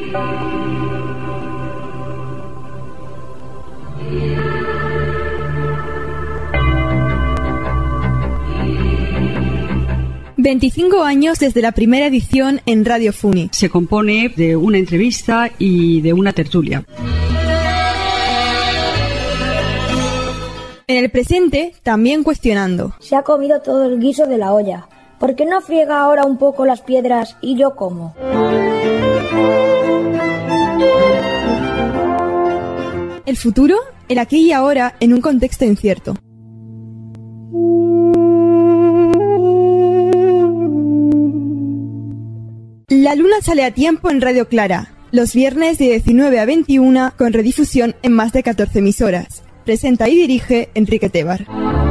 ...25 años desde la primera edición en Radio Funi. Se compone de una entrevista y de una tertulia. En el presente, también cuestionando. Se ha comido todo el guiso de la olla. ¿Por qué no friega ahora un poco las piedras y yo como? El futuro, el aquí y ahora, en un contexto incierto. La luna sale a tiempo en Radio Clara, los viernes de 19 a 21, con redifusión en más de 14 emisoras. Presenta y dirige Enrique Tebar.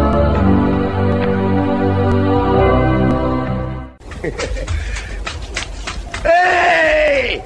¡Hey!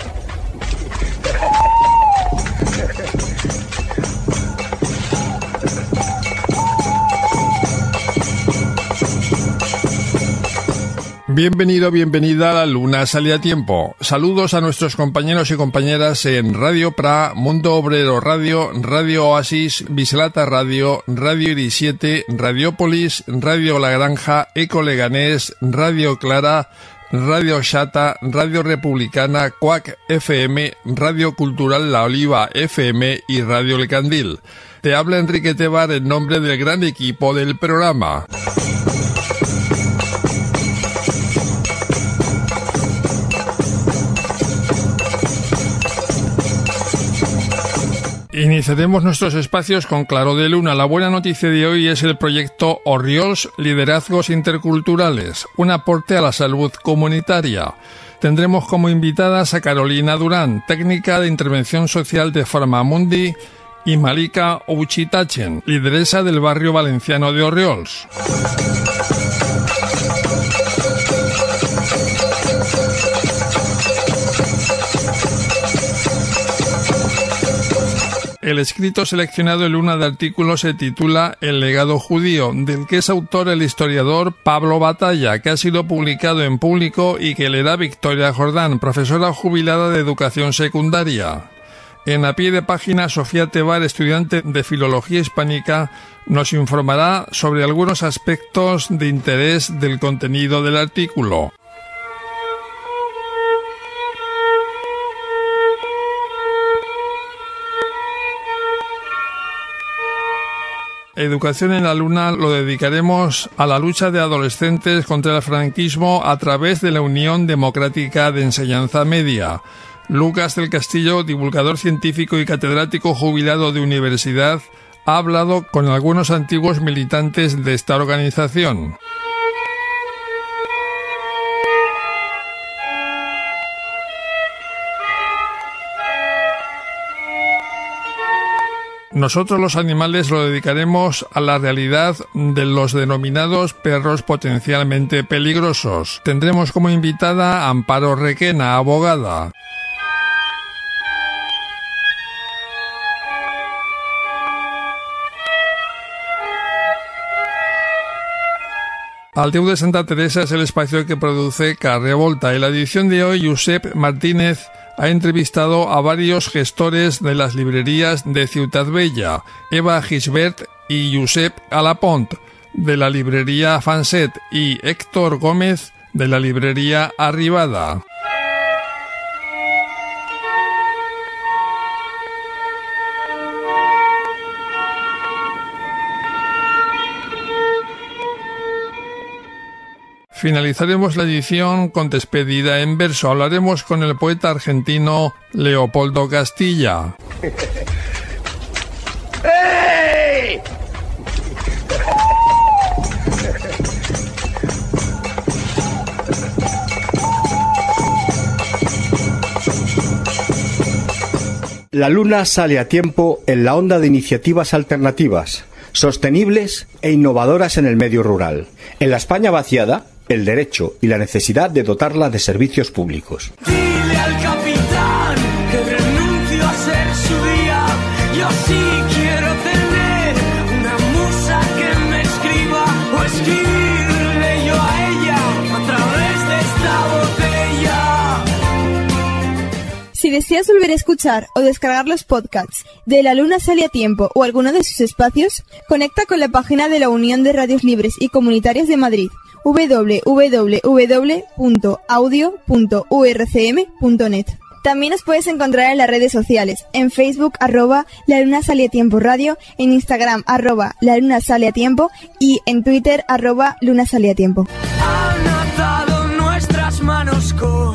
Bienvenido, bienvenida a La Luna Sale a Tiempo. Saludos a nuestros compañeros y compañeras en Radio Pra, Mundo Obrero Radio, Radio Oasis, Bislata Radio, Radio Iris 7, Radiopolis, Radio La Granja, Eco Leganés, Radio Clara, Radio Xata, Radio Republicana, Cuac FM, Radio Cultural La Oliva FM y Radio El Candil. Te habla Enrique Tebar en nombre del gran equipo del programa. Iniciaremos nuestros espacios con Claro de Luna. La buena noticia de hoy es el proyecto Orriols Liderazgos Interculturales, un aporte a la salud comunitaria. Tendremos como invitadas a Carolina Durán, técnica de intervención social de Farmamundi, y Malika Ouchitachen, lideresa del barrio valenciano de Orriols. El escrito seleccionado en una de artículos se titula El legado judío, del que es autor el historiador Pablo Batalla, que ha sido publicado en Público y que le da Victoria Jordán, profesora jubilada de educación secundaria. En a pie de página, Sofía Tebar, estudiante de Filología Hispánica, nos informará sobre algunos aspectos de interés del contenido del artículo. Educación en la Luna lo dedicaremos a la lucha de adolescentes contra el franquismo a través de la Unión Democrática de Enseñanza Media. Lucas del Castillo, divulgador científico y catedrático jubilado de universidad, ha hablado con algunos antiguos militantes de esta organización. Nosotros los animales lo dedicaremos a la realidad de los denominados perros potencialmente peligrosos. Tendremos como invitada a Amparo Requena, abogada. Aldeu de Santa Teresa es el espacio que produce Carrevolta. En la edición de hoy, Josep Martínez ha entrevistado a varios gestores de las librerías de Ciutat Vella, Eva Gisbert y Josep Alapont, de la librería Fanset, y Héctor Gómez, de la librería Arribada. Finalizaremos la edición con despedida en verso. Hablaremos con el poeta argentino Leopoldo Castilla. ¡Hey! La Luna sale a tiempo en la onda de iniciativas alternativas, sostenibles e innovadoras en el medio rural. En la España vaciada, el derecho y la necesidad de dotarla de servicios públicos. Dile al capitán que renuncio a ser su día. Yo sí quiero tener una musa que me escriba o escribirle yo a ella a través de esta botella. Si deseas volver a escuchar o descargar los podcasts de La Luna Sale a Tiempo o alguno de sus espacios, conecta con la página de la Unión de Radios Libres y Comunitarias de Madrid, www.audio.urcm.net. También nos puedes encontrar en las redes sociales, en Facebook @La Luna Sale a Tiempo Radio, en Instagram @La Luna Sale a Tiempo y en Twitter @Luna Sale a Tiempo. Han atado nuestras manos con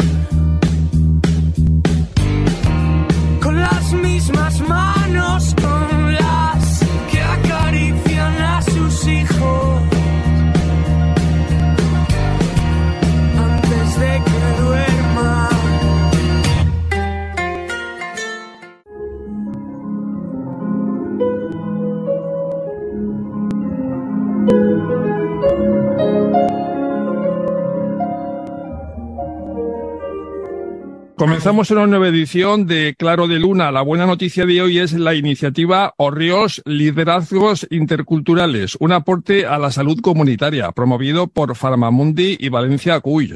las mismas manos con las que acarician a sus hijos antes de que duerman. Comenzamos una nueva edición de Claro de Luna. La buena noticia de hoy es la iniciativa Orriols Liderazgos Interculturales, un aporte a la salud comunitaria, promovido por Farmamundi y Valencia CUY.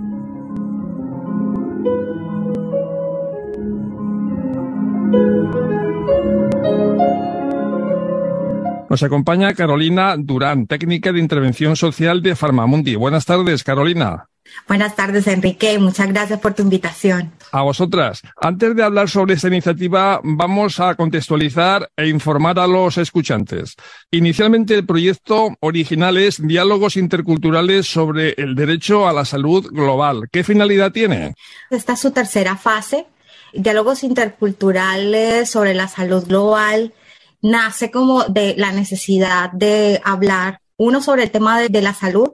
Nos acompaña Carolina Durán, técnica de intervención social de Farmamundi. Buenas tardes, Carolina. Buenas tardes, Enrique. Muchas gracias por tu invitación. A vosotras. Antes de hablar sobre esta iniciativa, vamos a contextualizar e informar a los escuchantes. Inicialmente, el proyecto original es Diálogos Interculturales sobre el Derecho a la Salud Global. ¿Qué finalidad tiene? Esta es su tercera fase. Diálogos Interculturales sobre la Salud Global nace como de la necesidad de hablar, uno, sobre el tema de la salud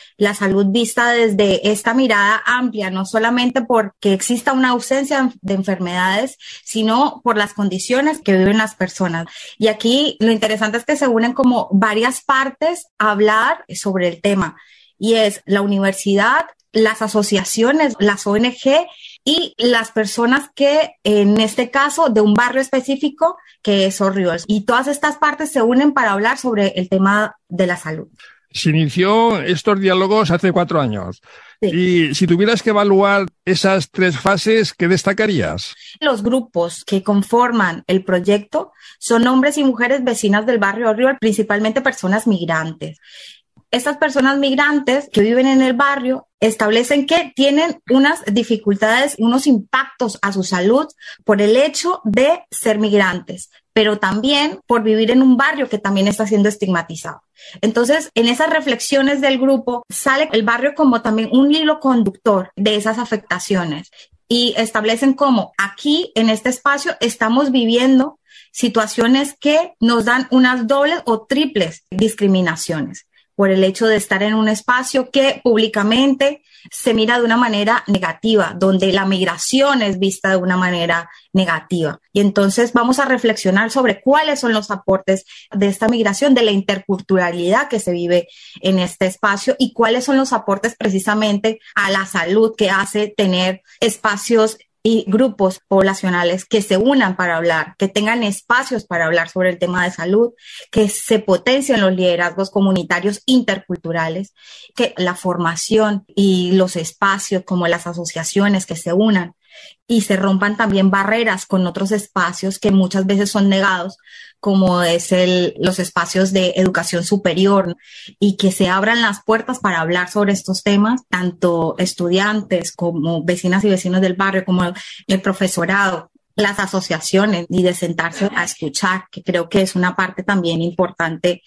vista desde esta mirada amplia, no solamente porque exista una ausencia de enfermedades, sino por las condiciones que viven las personas. Y aquí lo interesante es que se unen como varias partes a hablar sobre el tema, y es la universidad, las asociaciones, las ONG y las personas que, en este caso, de un barrio específico que es Orriols. Y todas estas partes se unen para hablar sobre el tema de la salud. Se inició estos diálogos hace 4 años. Sí. Y si tuvieras que evaluar esas 3 fases, ¿qué destacarías? Los grupos que conforman el proyecto son hombres y mujeres vecinas del barrio Orriols, principalmente personas migrantes. Estas personas migrantes que viven en el barrio establecen que tienen unas dificultades, unos impactos a su salud por el hecho de ser migrantes, pero también por vivir en un barrio que también está siendo estigmatizado. Entonces, en esas reflexiones del grupo sale el barrio como también un hilo conductor de esas afectaciones, y establecen como aquí en este espacio estamos viviendo situaciones que nos dan unas dobles o triples discriminaciones por el hecho de estar en un espacio que públicamente se mira de una manera negativa, donde la migración es vista de una manera negativa. Y entonces vamos a reflexionar sobre cuáles son los aportes de esta migración, de la interculturalidad que se vive en este espacio, y cuáles son los aportes precisamente a la salud que hace tener espacios y grupos poblacionales que se unan para hablar, que tengan espacios para hablar sobre el tema de salud, que se potencien los liderazgos comunitarios interculturales, que la formación y los espacios como las asociaciones que se unan y se rompan también barreras con otros espacios que muchas veces son negados, como es los espacios de educación superior, y que se abran las puertas para hablar sobre estos temas, tanto estudiantes como vecinas y vecinos del barrio, como el profesorado, las asociaciones, y de sentarse a escuchar, que creo que es una parte también importante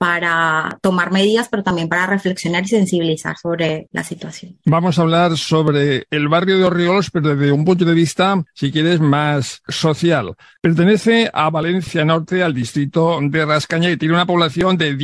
para tomar medidas, pero también para reflexionar y sensibilizar sobre la situación. Vamos a hablar sobre el barrio de Orriols, pero desde un punto de vista, si quieres, más social. Pertenece a Valencia Norte, al distrito de Rascaña, y tiene una población de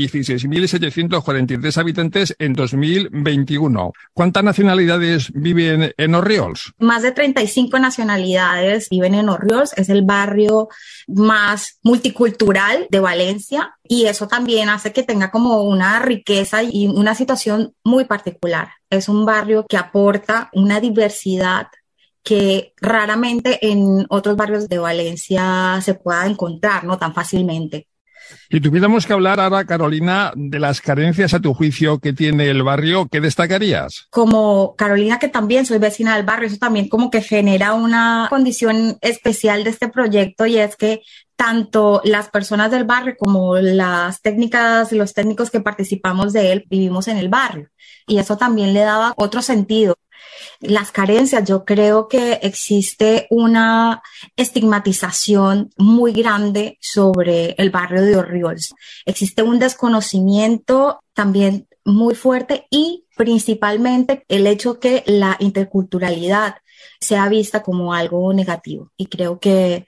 16.743 habitantes en 2021. ¿Cuántas nacionalidades viven en Orriols? Más de 35 nacionalidades viven en Orriols. Es el barrio más multicultural de Valencia, y eso también hace que tenga como una riqueza y una situación muy particular. Es un barrio que aporta una diversidad que raramente en otros barrios de Valencia se pueda encontrar, no tan fácilmente. Si tuviéramos que hablar ahora, Carolina, de las carencias a tu juicio que tiene el barrio, ¿qué destacarías? Como Carolina, que también soy vecina del barrio, eso también como que genera una condición especial de este proyecto, y es que tanto las personas del barrio como las técnicas y los técnicos que participamos de él vivimos en el barrio, y eso también le daba otro sentido. Las carencias, yo creo que existe una estigmatización muy grande sobre el barrio de Orriols. Existe un desconocimiento también muy fuerte, y principalmente el hecho que la interculturalidad sea vista como algo negativo. Y creo que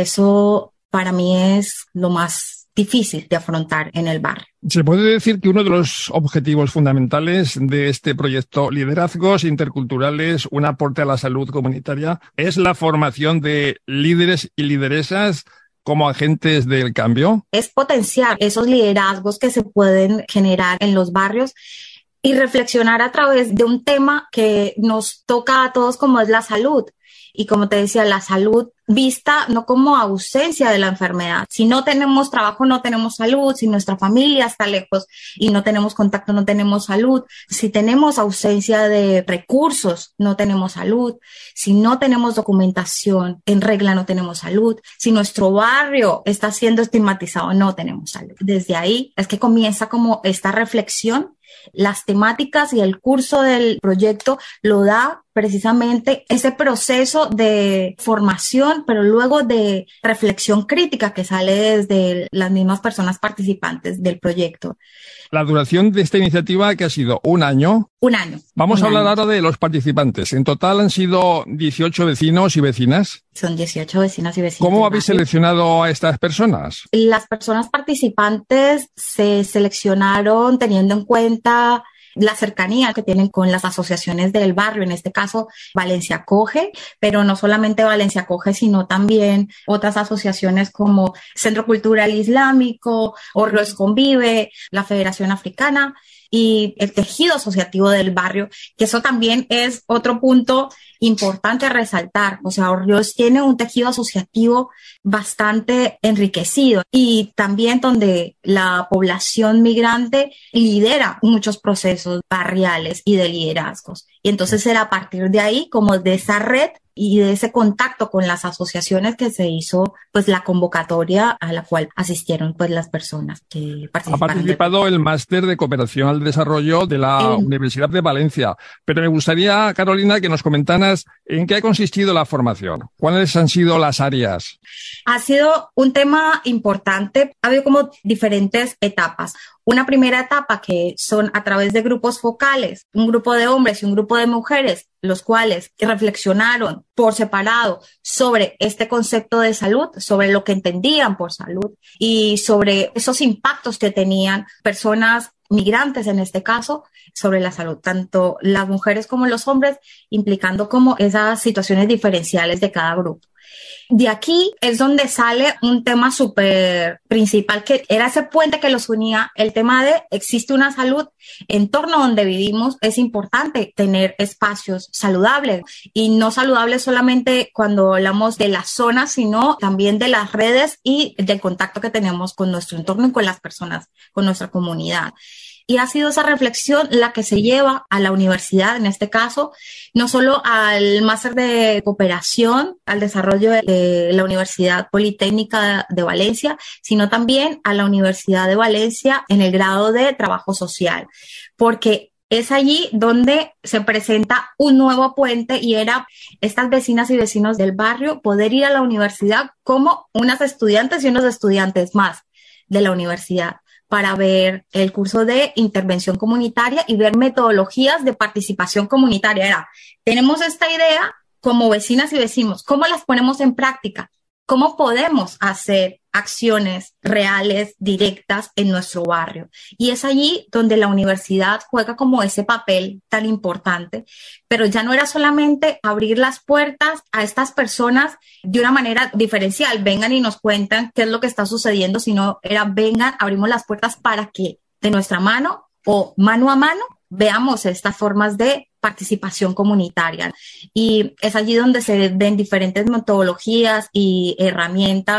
eso para mí es lo más difícil de afrontar en el barrio. Se puede decir que uno de los objetivos fundamentales de este proyecto Liderazgos Interculturales, un aporte a la salud comunitaria, es la formación de líderes y lideresas como agentes del cambio. Es potenciar esos liderazgos que se pueden generar en los barrios y reflexionar a través de un tema que nos toca a todos, como es la salud. Y como te decía, la salud vista no como ausencia de la enfermedad. Si no tenemos trabajo, no tenemos salud. Si nuestra familia está lejos y no tenemos contacto, no tenemos salud. Si tenemos ausencia de recursos, no tenemos salud. Si no tenemos documentación en regla, no tenemos salud. Si nuestro barrio está siendo estigmatizado, no tenemos salud. Desde ahí es que comienza como esta reflexión. Las temáticas y el curso del proyecto lo da precisamente ese proceso de formación, pero luego de reflexión crítica que sale desde las mismas personas participantes del proyecto. La duración de esta iniciativa, que ha sido un año. Un año. Vamos a hablar ahora de los participantes. En total han sido 18 vecinos y vecinas. Son 18 vecinas y vecinos. ¿Cómo habéis seleccionado a estas personas? Las personas participantes se seleccionaron teniendo en cuenta la cercanía que tienen con las asociaciones del barrio, en este caso Valencia Acoge, pero no solamente Valencia Acoge, sino también otras asociaciones como Centro Cultural Islámico, Orriols Convive, la Federación Africana y el tejido asociativo del barrio, que eso también es otro punto importante a resaltar. O sea, Orriols tiene un tejido asociativo bastante enriquecido, y también donde la población migrante lidera muchos procesos barriales y de liderazgos. Y entonces era a partir de ahí, como de esa red y de ese contacto con las asociaciones, que se hizo pues la convocatoria a la cual asistieron pues las personas que participaron. Ha participado el máster de cooperación al desarrollo de la Universidad de Valencia, pero me gustaría, Carolina, que nos comentaras en qué ha consistido la formación, cuáles han sido las áreas. Ha sido un tema importante, ha habido como diferentes etapas. Una primera etapa que son a través de grupos focales, un grupo de hombres y un grupo de mujeres, los cuales reflexionaron por separado sobre este concepto de salud, sobre lo que entendían por salud y sobre esos impactos que tenían personas migrantes, en este caso, sobre la salud, tanto las mujeres como los hombres, implicando como esas situaciones diferenciales de cada grupo. De aquí es donde sale un tema súper principal, que era ese puente que los unía, el tema de existe una salud, en torno a donde vivimos es importante tener espacios saludables, y no saludables solamente cuando hablamos de la zona, sino también de las redes y del contacto que tenemos con nuestro entorno y con las personas, con nuestra comunidad. Y ha sido esa reflexión la que se lleva a la universidad, en este caso, no solo al máster de cooperación, al desarrollo de la Universidad Politécnica de Valencia, sino también a la Universidad de Valencia en el grado de trabajo social, porque es allí donde se presenta un nuevo puente, y era estas vecinas y vecinos del barrio poder ir a la universidad como unas estudiantes y unos estudiantes más de la universidad, para ver el curso de intervención comunitaria y ver metodologías de participación comunitaria. Tenemos esta idea como vecinas y vecinos, ¿cómo las ponemos en práctica? ¿Cómo podemos hacer acciones reales, directas en nuestro barrio? Y es allí donde la universidad juega como ese papel tan importante, pero ya no era solamente abrir las puertas a estas personas de una manera diferencial, vengan y nos cuentan qué es lo que está sucediendo, sino era vengan, abrimos las puertas para que de nuestra mano o mano a mano veamos estas formas de participación comunitaria. Y es allí donde se ven diferentes metodologías y herramientas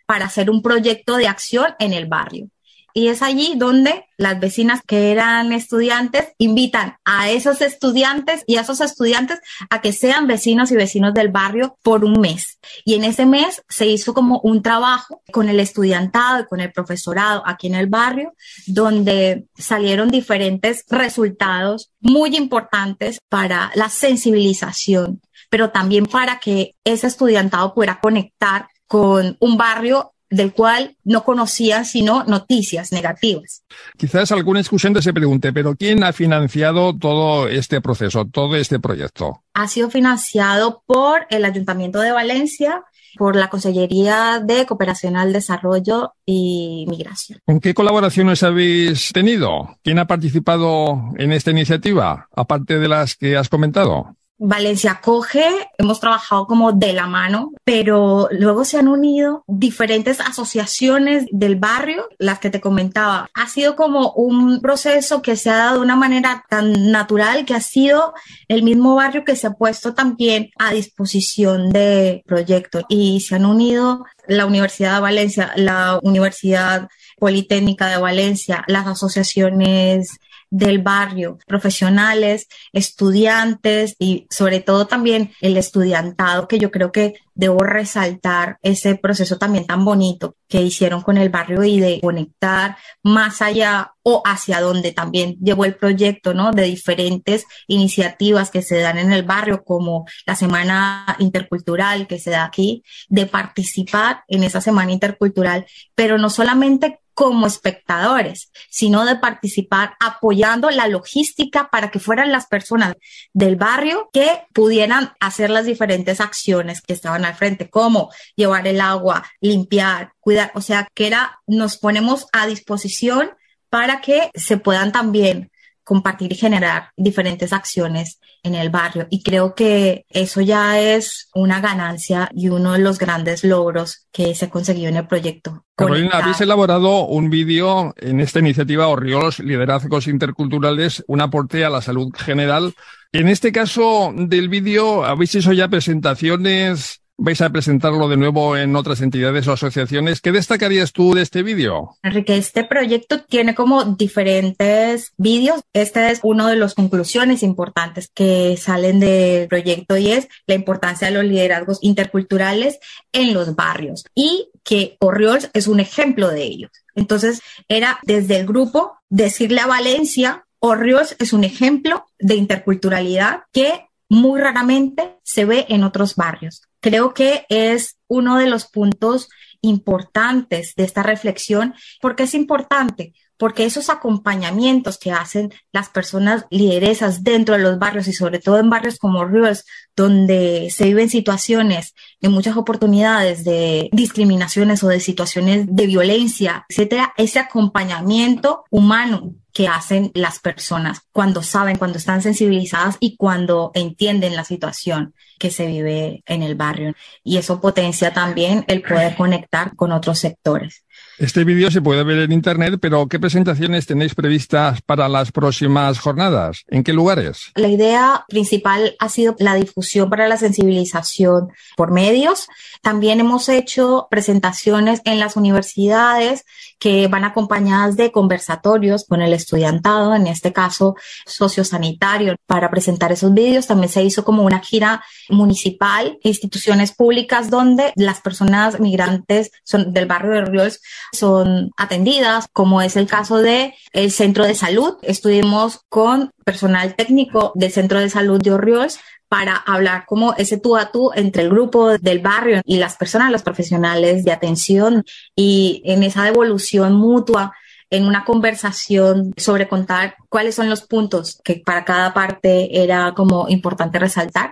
para hacer un proyecto de acción en el barrio. Y es allí donde las vecinas que eran estudiantes invitan a esos estudiantes y a esos estudiantes a que sean vecinos y vecinos del barrio por un mes. Y en ese mes se hizo como un trabajo con el estudiantado y con el profesorado aquí en el barrio, donde salieron diferentes resultados muy importantes para la sensibilización, pero también para que ese estudiantado pudiera conectar con un barrio del cual no conocían sino noticias negativas. Quizás algún escuchante se pregunte, ¿pero quién ha financiado todo este proceso, todo este proyecto? Ha sido financiado por el Ayuntamiento de Valencia, por la Consellería de Cooperación al Desarrollo y Migración. ¿Con qué colaboraciones habéis tenido? ¿Quién ha participado en esta iniciativa, aparte de las que has comentado? Valencia Acoge, hemos trabajado como de la mano, pero luego se han unido diferentes asociaciones del barrio, las que te comentaba. Ha sido como un proceso que se ha dado de una manera tan natural, que ha sido el mismo barrio que se ha puesto también a disposición de proyectos, y se han unido la Universidad de Valencia, la Universidad Politécnica de Valencia, las asociaciones del barrio, profesionales, estudiantes y sobre todo también el estudiantado, que yo creo que debo resaltar ese proceso también tan bonito que hicieron con el barrio y de conectar más allá o hacia donde también llevó el proyecto, ¿no? De diferentes iniciativas que se dan en el barrio, como la Semana Intercultural que se da aquí, de participar en esa Semana Intercultural, pero no solamente como espectadores, sino de participar apoyando la logística para que fueran las personas del barrio que pudieran hacer las diferentes acciones que estaban al frente, como llevar el agua, limpiar, cuidar, o sea, que nos ponemos a disposición para que se puedan también compartir y generar diferentes acciones en el barrio. Y creo que eso ya es una ganancia y uno de los grandes logros que se consiguió en el proyecto. Carolina, habéis elaborado un vídeo en esta iniciativa Orriols, Liderazgos Interculturales, un aporte a la salud general. En este caso del vídeo, ¿habéis hecho ya presentaciones? ¿Vais a presentarlo de nuevo en otras entidades o asociaciones? ¿Qué destacarías tú de este vídeo? Enrique, este proyecto tiene como diferentes vídeos. Este es uno de las conclusiones importantes que salen del proyecto, y es la importancia de los liderazgos interculturales en los barrios, y que Orriols es un ejemplo de ellos. Entonces, era desde el grupo decirle a Valencia, Orriols es un ejemplo de interculturalidad que muy raramente se ve en otros barrios. Creo que es uno de los puntos importantes de esta reflexión. ¿Por qué es importante? Porque esos acompañamientos que hacen las personas lideresas dentro de los barrios, y sobre todo en barrios como Orriols, donde se viven situaciones de muchas oportunidades de discriminaciones o de situaciones de violencia, etcétera, ese acompañamiento humano que hacen las personas cuando saben, cuando están sensibilizadas y cuando entienden la situación que se vive en el barrio. Y eso potencia también el poder conectar con otros sectores. Este vídeo se puede ver en internet, pero ¿qué presentaciones tenéis previstas para las próximas jornadas? ¿En qué lugares? La idea principal ha sido la difusión para la sensibilización por medios. También hemos hecho presentaciones en las universidades que van acompañadas de conversatorios con el estudiantado, en este caso sociosanitario, para presentar esos vídeos. También se hizo como una gira municipal, instituciones públicas donde las personas migrantes del barrio de Orriols son atendidas, como es el caso de el centro de salud. Estuvimos con personal técnico del centro de salud de Orriols para hablar como ese tú a tú entre el grupo del barrio y las personas, los profesionales de atención, y en esa devolución mutua, en una conversación sobre contar cuáles son los puntos que para cada parte era como importante resaltar.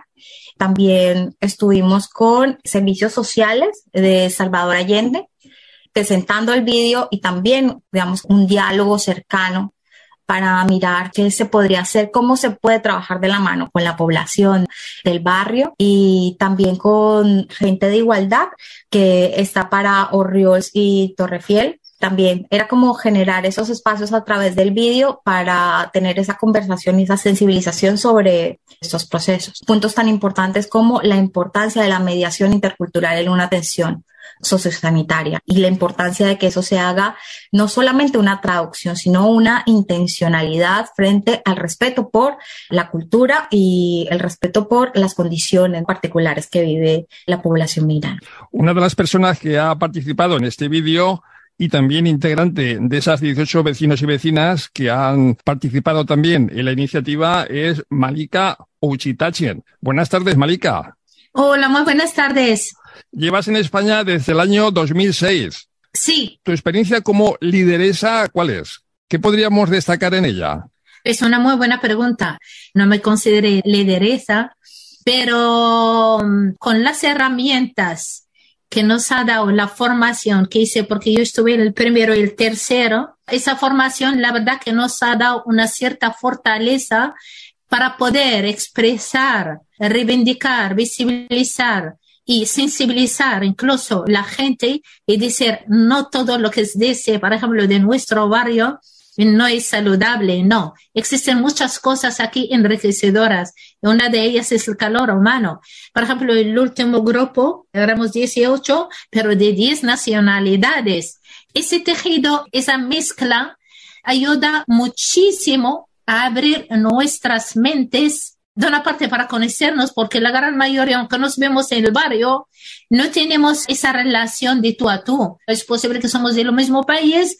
También estuvimos con servicios sociales de Salvador Allende, presentando el vídeo y también, digamos, un diálogo cercano para mirar qué se podría hacer, cómo se puede trabajar de la mano con la población del barrio, y también con gente de igualdad que está para Orriols y Torrefiel. También era como generar esos espacios a través del vídeo para tener esa conversación y esa sensibilización sobre estos procesos. Puntos tan importantes como la importancia de la mediación intercultural en una atención sociosanitaria y la importancia de que eso se haga no solamente una traducción, sino una intencionalidad frente al respeto por la cultura y el respeto por las condiciones particulares que vive la población migrante. Una de las personas que ha participado en este vídeo y también integrante de esas 18 vecinos y vecinas que han participado también en la iniciativa es Malika Ouchitachien. Buenas tardes, Malika. Hola, muy buenas tardes. Llevas en España desde el año 2006. Sí. ¿Tu experiencia como lideresa cuál es? ¿Qué podríamos destacar en ella? Es una muy buena pregunta. No me consideré lideresa, pero con las herramientas que nos ha dado la formación que hice, porque yo estuve en el primero y el tercero, esa formación la verdad que nos ha dado una cierta fortaleza para poder expresar, reivindicar, visibilizar y sensibilizar incluso la gente y decir no todo lo que se dice, por ejemplo, de nuestro barrio no es saludable, no. Existen muchas cosas aquí enriquecedoras. Una de ellas es el calor humano. Por ejemplo, el último grupo, éramos 18, pero de 10 nacionalidades. Ese tejido, esa mezcla, ayuda muchísimo a abrir nuestras mentes, de una parte para conocernos, porque la gran mayoría, aunque nos vemos en el barrio, no tenemos esa relación de tú a tú. Es posible que somos del mismo país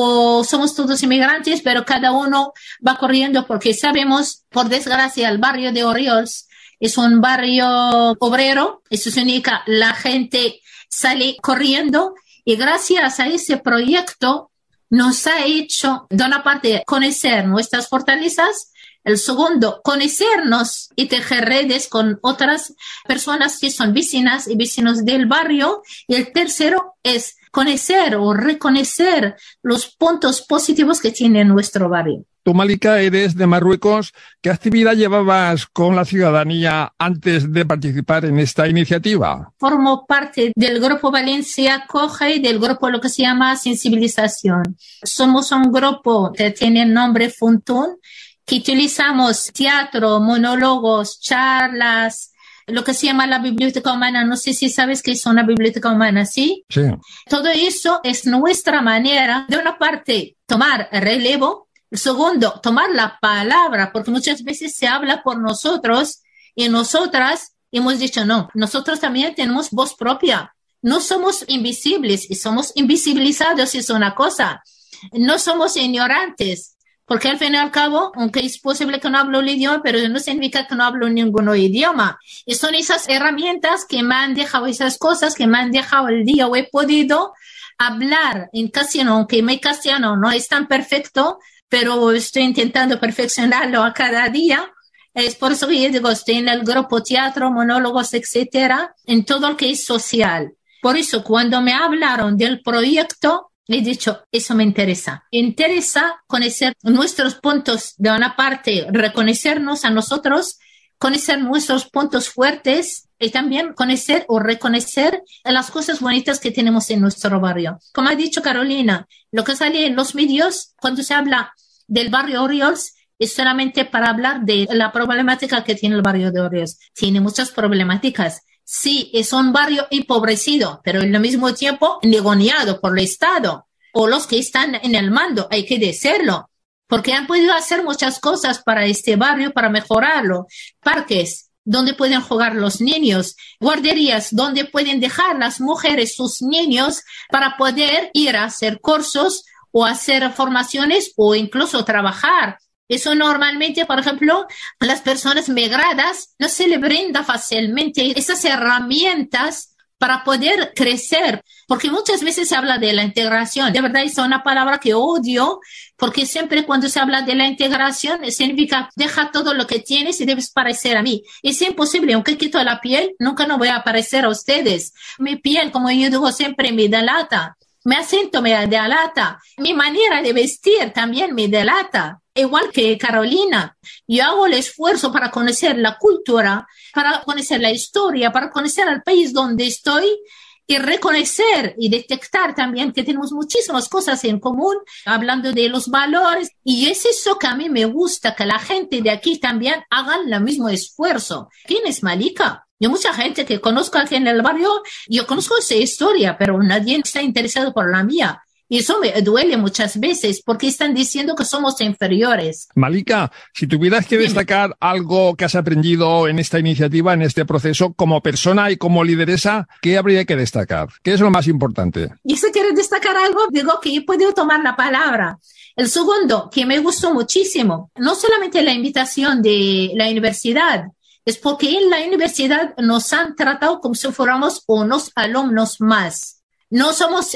o somos todos inmigrantes, pero cada uno va corriendo porque sabemos, por desgracia, el barrio de Oriols es un barrio obrero. Eso significa la gente sale corriendo y gracias a ese proyecto nos ha hecho, de una parte, conocer nuestras fortalezas. El segundo, conocernos y tejer redes con otras personas que son vecinas y vecinos del barrio. Y el tercero es conocer o reconocer los puntos positivos que tiene nuestro barrio. Tú, Malika, eres de Marruecos. ¿Qué actividad llevabas con la ciudadanía antes de participar en esta iniciativa? Formo parte del Grupo Valencia Coge y del grupo lo que se llama sensibilización. Somos un grupo que tiene el nombre Funtun, que utilizamos teatro, monólogos, charlas, lo que se llama la biblioteca humana. No sé si sabes qué es una biblioteca humana, ¿sí? Sí. Todo eso es nuestra manera, de una parte, tomar relevo, segundo, tomar la palabra, porque muchas veces se habla por nosotros y nosotras hemos dicho, no, nosotros también tenemos voz propia. No somos invisibles y somos invisibilizados, es una cosa. No somos ignorantes. Porque al fin y al cabo, aunque es posible que no hablo el idioma, pero no significa que no hablo ningún idioma. Y son esas herramientas que me han dejado, esas cosas que me han dejado el día o he podido hablar en castellano, aunque mi castellano no es tan perfecto, pero estoy intentando perfeccionarlo a cada día. Es por eso que yo digo, estoy en el grupo teatro, monólogos, etcétera, en todo lo que es social. Por eso, cuando me hablaron del proyecto, le he dicho, eso me interesa. Me interesa conocer nuestros puntos, de una parte, reconocernos a nosotros, conocer nuestros puntos fuertes y también conocer o reconocer las cosas bonitas que tenemos en nuestro barrio. Como ha dicho Carolina, lo que sale en los medios cuando se habla del barrio Oriols es solamente para hablar de la problemática que tiene el barrio de Oriols. Tiene muchas problemáticas. Sí, es un barrio empobrecido, pero al mismo tiempo negociado por el Estado o los que están en el mando, hay que decirlo, porque han podido hacer muchas cosas para este barrio, para mejorarlo. Parques donde pueden jugar los niños, guarderías donde pueden dejar las mujeres sus niños para poder ir a hacer cursos o hacer formaciones o incluso trabajar. Eso normalmente, por ejemplo, a las personas migradas no se les brinda fácilmente esas herramientas para poder crecer, porque muchas veces se habla de la integración. De verdad, es una palabra que odio, porque siempre cuando se habla de la integración significa deja todo lo que tienes y debes parecer a mí. Es imposible, aunque quito la piel, nunca no voy a parecer a ustedes. Mi piel, como yo digo siempre, me delata. Mi acento me delata. Mi manera de vestir también me delata. Igual que Carolina, yo hago el esfuerzo para conocer la cultura, para conocer la historia, para conocer el país donde estoy y reconocer y detectar también que tenemos muchísimas cosas en común, hablando de los valores. Y es eso que a mí me gusta, que la gente de aquí también hagan el mismo esfuerzo. ¿Quién es Malika? Yo mucha gente que conozco aquí en el barrio, yo conozco esa historia, pero nadie está interesado por la mía. Y eso me duele muchas veces porque están diciendo que somos inferiores. Malika, si tuvieras que destacar algo que has aprendido en esta iniciativa, en este proceso, como persona y como lideresa, ¿qué habría que destacar? ¿Qué es lo más importante? Y si quieres destacar algo, digo que he podido tomar la palabra. El segundo, que me gustó muchísimo, no solamente la invitación de la universidad, es porque en la universidad nos han tratado como si fuéramos unos alumnos más. No somos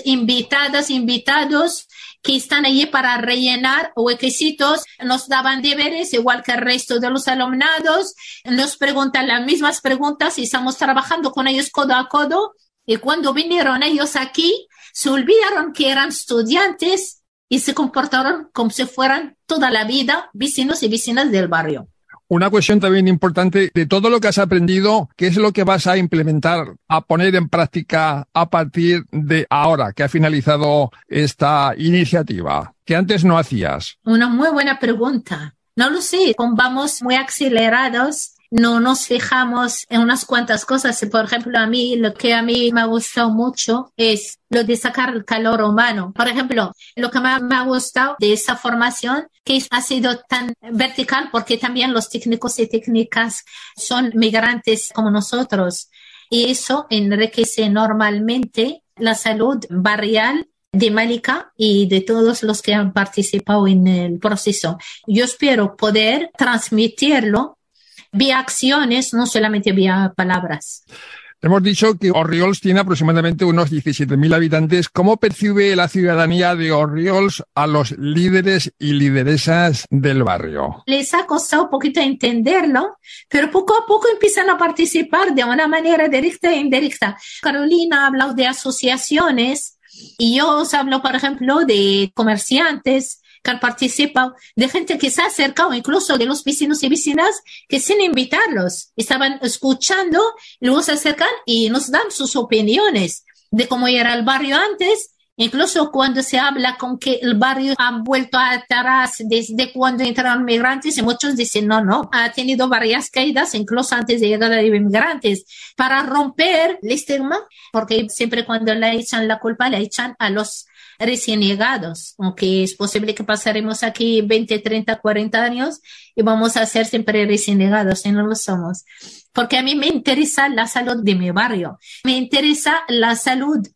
invitados que están allí para rellenar huequecitos, nos daban deberes igual que el resto de los alumnados, nos preguntan las mismas preguntas y estamos trabajando con ellos codo a codo. Y cuando vinieron ellos aquí, se olvidaron que eran estudiantes y se comportaron como si fueran toda la vida vecinos y vecinas del barrio. Una cuestión también importante, de todo lo que has aprendido, ¿qué es lo que vas a implementar, a poner en práctica a partir de ahora que ha finalizado esta iniciativa, que antes no hacías? Una muy buena pregunta. No lo sé, vamos muy acelerados. No nos fijamos en unas cuantas cosas. Por ejemplo, lo que a mí me ha gustado mucho es lo de sacar el calor humano. Por ejemplo, lo que me ha gustado de esa formación, que ha sido tan vertical, porque también los técnicos y técnicas son migrantes como nosotros. Y eso enriquece normalmente la salud barrial de Malika y de todos los que han participado en el proceso. Yo espero poder transmitirlo vía acciones, no solamente vía palabras. Hemos dicho que Orriols tiene aproximadamente unos 17.000 habitantes. ¿Cómo percibe la ciudadanía de Orriols a los líderes y lideresas del barrio? Les ha costado un poquito entenderlo, pero poco a poco empiezan a participar de una manera directa e indirecta. Carolina ha hablado de asociaciones y yo os hablo, por ejemplo, de comerciantes que han participado, de gente que se ha acercado, incluso de los vecinos y vecinas que sin invitarlos estaban escuchando, luego se acercan y nos dan sus opiniones de cómo era el barrio antes. Incluso cuando se habla con que el barrio ha vuelto atrás desde cuando entraron migrantes, y muchos dicen no, ha tenido varias caídas incluso antes de llegar a los inmigrantes, para romper el estigma, porque siempre cuando le echan la culpa, le echan a los recién llegados, aunque es posible que pasaremos aquí 20, 30, 40 años y vamos a ser siempre recién llegados y no lo somos. Porque a mí me interesa la salud de mi barrio, me interesa la salud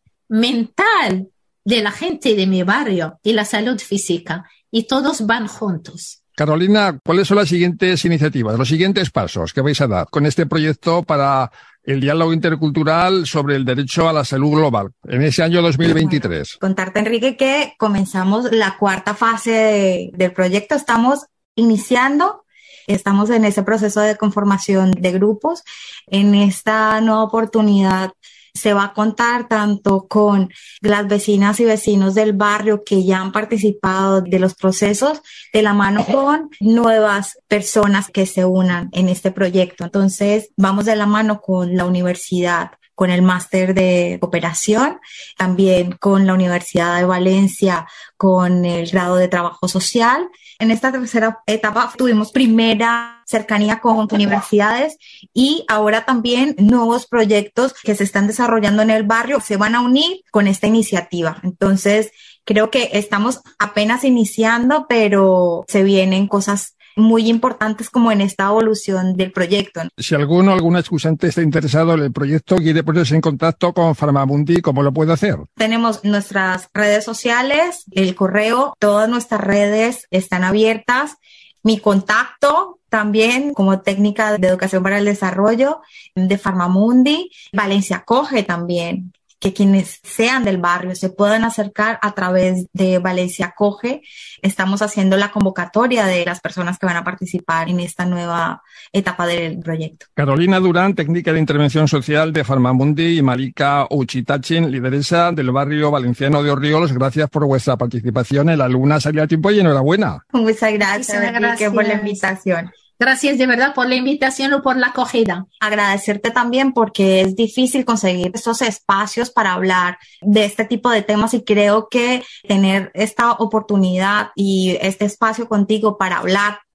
mental de la gente de mi barrio y la salud física, y todos van juntos. Carolina, ¿cuáles son las siguientes iniciativas, los siguientes pasos que vais a dar con este proyecto para el diálogo intercultural sobre el derecho a la salud global en ese año 2023? Contarte, Enrique, que comenzamos la cuarta fase del proyecto. Estamos iniciando, estamos en ese proceso de conformación de grupos. En esta nueva oportunidad se va a contar tanto con las vecinas y vecinos del barrio que ya han participado de los procesos, de la mano con nuevas personas que se unan en este proyecto. Entonces, vamos de la mano con la universidad, con el máster de cooperación, también con la Universidad de Valencia, con el grado de trabajo social. En esta tercera etapa tuvimos primera cercanía con universidades y ahora también nuevos proyectos que se están desarrollando en el barrio se van a unir con esta iniciativa. Entonces, creo que estamos apenas iniciando, pero se vienen cosas muy importantes como en esta evolución del proyecto. Si alguna excusante está interesado en el proyecto, quiere ponerse en contacto con Pharmamundi, ¿cómo lo puede hacer? Tenemos nuestras redes sociales, el correo, todas nuestras redes están abiertas. Mi contacto también como técnica de educación para el desarrollo de Pharmamundi. Valencia Acoge también, que quienes sean del barrio se puedan acercar a través de Valencia Acoge. Estamos haciendo la convocatoria de las personas que van a participar en esta nueva etapa del proyecto. Carolina Durán, técnica de intervención social de Pharmamundi, y Malika Uchitachin, lideresa del barrio valenciano de Orriols. Gracias por vuestra participación en La Luna Sale a Tiempo y enhorabuena. Muchas gracias, Enrique, por la invitación. Gracias de verdad por la invitación o por la acogida. Agradecerte también porque es difícil conseguir estos espacios para hablar de este tipo de temas y creo que tener esta oportunidad y este espacio contigo para hablar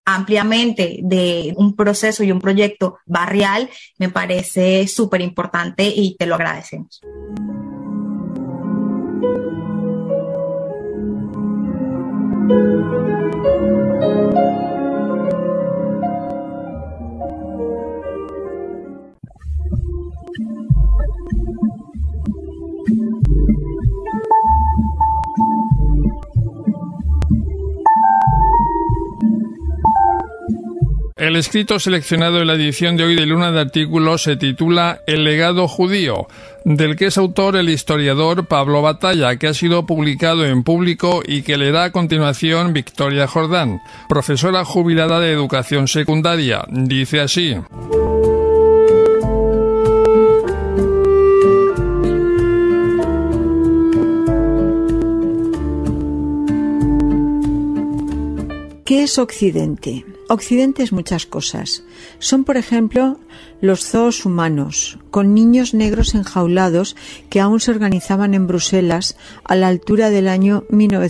ampliamente de un proceso y un proyecto barrial, me parece súper importante y te lo agradecemos. El escrito seleccionado en la edición de hoy de Luna de Artículos se titula El legado judío, del que es autor el historiador Pablo Batalla, que ha sido publicado en Público y que leerá a continuación Victoria Jordán, profesora jubilada de educación secundaria. Dice así: ¿Qué es Occidente? Occidente es muchas cosas. Son, por ejemplo, los zoos humanos, con niños negros enjaulados que aún se organizaban en Bruselas a la altura del año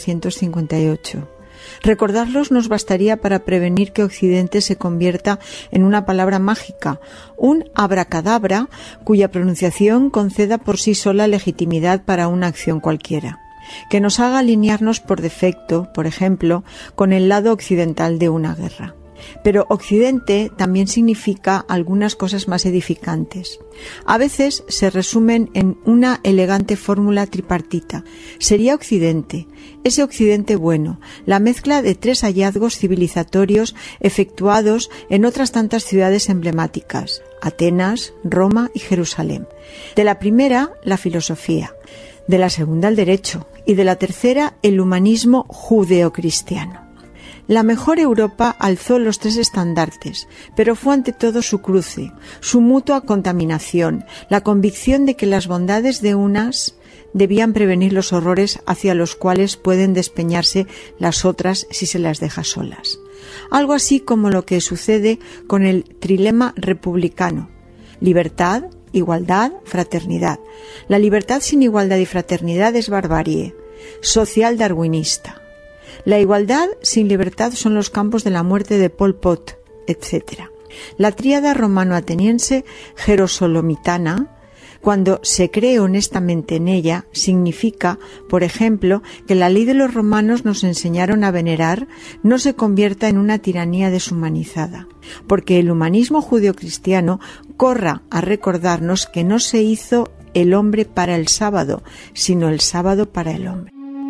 1958. Recordarlos nos bastaría para prevenir que Occidente se convierta en una palabra mágica, un abracadabra cuya pronunciación conceda por sí sola legitimidad para una acción cualquiera, que nos haga alinearnos por defecto, por ejemplo, con el lado occidental de una guerra. Pero Occidente también significa algunas cosas más edificantes. A veces se resumen en una elegante fórmula tripartita. Sería Occidente, ese Occidente bueno, la mezcla de 3 hallazgos civilizatorios efectuados en otras tantas ciudades emblemáticas: Atenas, Roma y Jerusalén. De la primera, la filosofía; de la segunda, el derecho; y de la tercera, el humanismo judeocristiano. La mejor Europa alzó los 3 estandartes, pero fue ante todo su cruce, su mutua contaminación, la convicción de que las bondades de unas debían prevenir los horrores hacia los cuales pueden despeñarse las otras si se las deja solas. Algo así como lo que sucede con el trilema republicano: libertad, igualdad, fraternidad. La libertad sin igualdad y fraternidad es barbarie, social darwinista. La igualdad sin libertad son los campos de la muerte de Pol Pot, etc. La tríada romano-ateniense jerosolomitana, cuando se cree honestamente en ella, significa, por ejemplo, que la ley de los romanos nos enseñaron a venerar no se convierta en una tiranía deshumanizada, porque el humanismo judeocristiano corra a recordarnos que no se hizo el hombre para el sábado, sino el sábado para el hombre.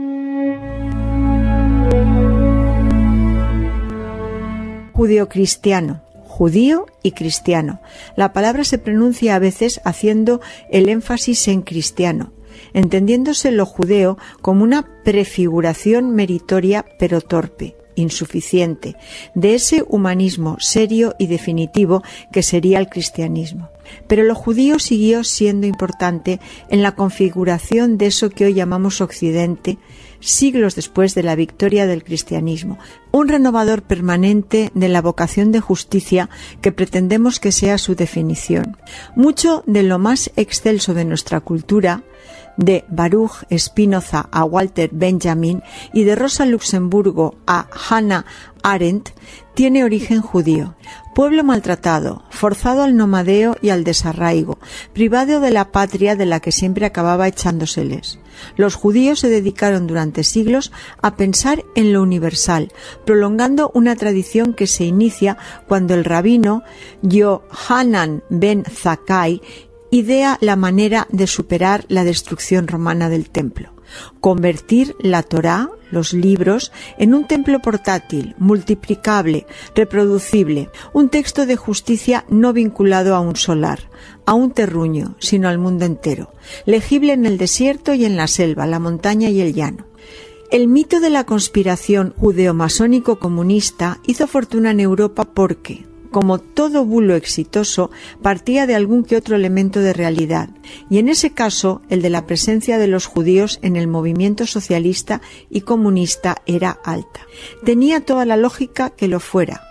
Judeocristiano, judío y cristiano. La palabra se pronuncia a veces haciendo el énfasis en cristiano, entendiéndose lo judeo como una prefiguración meritoria pero torpe, insuficiente, de ese humanismo serio y definitivo que sería el cristianismo. Pero lo judío siguió siendo importante en la configuración de eso que hoy llamamos Occidente, siglos después de la victoria del cristianismo, un renovador permanente de la vocación de justicia que pretendemos que sea su definición. Mucho de lo más excelso de nuestra cultura, de Baruch Spinoza a Walter Benjamin y de Rosa Luxemburgo a Hannah Arendt, tiene origen judío. Pueblo maltratado, forzado al nomadeo y al desarraigo, privado de la patria de la que siempre acababa echándoseles. Los judíos se dedicaron durante siglos a pensar en lo universal, prolongando una tradición que se inicia cuando el rabino Yohanan ben Zakkai idea la manera de superar la destrucción romana del templo: convertir la Torá, los libros, en un templo portátil, multiplicable, reproducible, un texto de justicia no vinculado a un solar, a un terruño, sino al mundo entero, legible en el desierto y en la selva, la montaña y el llano. El mito de la conspiración judeo-masónico-comunista hizo fortuna en Europa porque, como todo bulo exitoso, partía de algún que otro elemento de realidad, y en ese caso el de la presencia de los judíos en el movimiento socialista y comunista era alta. Tenía toda la lógica que lo fuera.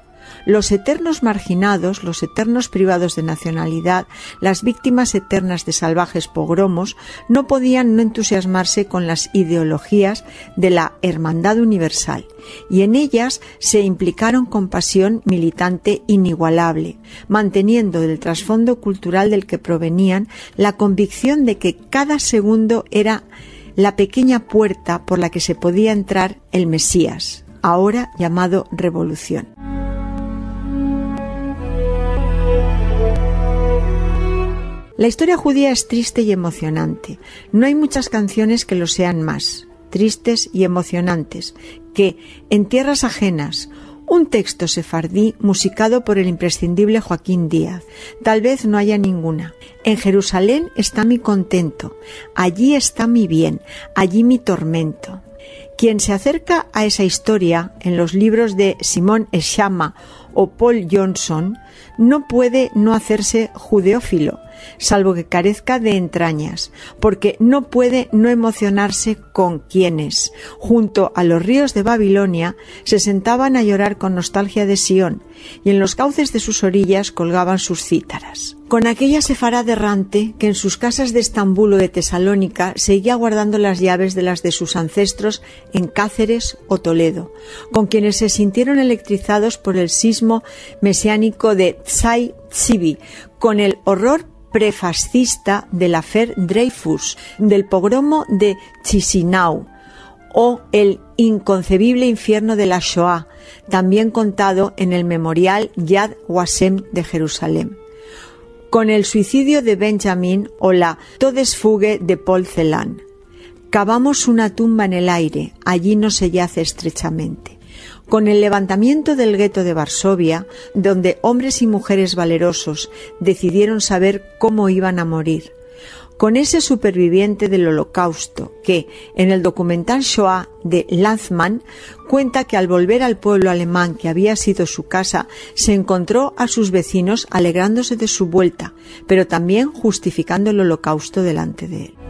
Los eternos marginados, los eternos privados de nacionalidad, las víctimas eternas de salvajes pogromos, no podían no entusiasmarse con las ideologías de la Hermandad Universal, y en ellas se implicaron con pasión militante inigualable, manteniendo del trasfondo cultural del que provenían la convicción de que cada segundo era la pequeña puerta por la que se podía entrar el Mesías, ahora llamado Revolución. La historia judía es triste y emocionante. No hay muchas canciones que lo sean más, tristes y emocionantes, que En tierras ajenas, un texto sefardí musicado por el imprescindible Joaquín Díaz. Tal vez no haya ninguna. En Jerusalén está mi contento, allí está mi bien, allí mi tormento. Quien se acerca a esa historia en los libros de Simon Eschama o Paul Johnson no puede no hacerse judeófilo, salvo que carezca de entrañas, porque no puede no emocionarse con quienes, junto a los ríos de Babilonia, se sentaban a llorar con nostalgia de Sión, y en los cauces de sus orillas colgaban sus cítaras. Con aquella sefarad errante que en sus casas de Estambul o de Tesalónica seguía guardando las llaves de las de sus ancestros en Cáceres o Toledo, con quienes se sintieron electrizados por el sismo mesiánico de Tzai Tzivi, con el horror prefascista del Affaire Dreyfus, del pogromo de Chisinau o el inconcebible infierno de la Shoah, también contado en el memorial Yad Vashem de Jerusalén, con el suicidio de Benjamin o la Todesfuge de Paul Celan. Cavamos una tumba en el aire, allí no se yace estrechamente. Con el levantamiento del gueto de Varsovia, donde hombres y mujeres valerosos decidieron saber cómo iban a morir. Con ese superviviente del Holocausto que, en el documental Shoah de Lanzmann, cuenta que al volver al pueblo alemán que había sido su casa, se encontró a sus vecinos alegrándose de su vuelta, pero también justificando el Holocausto delante de él.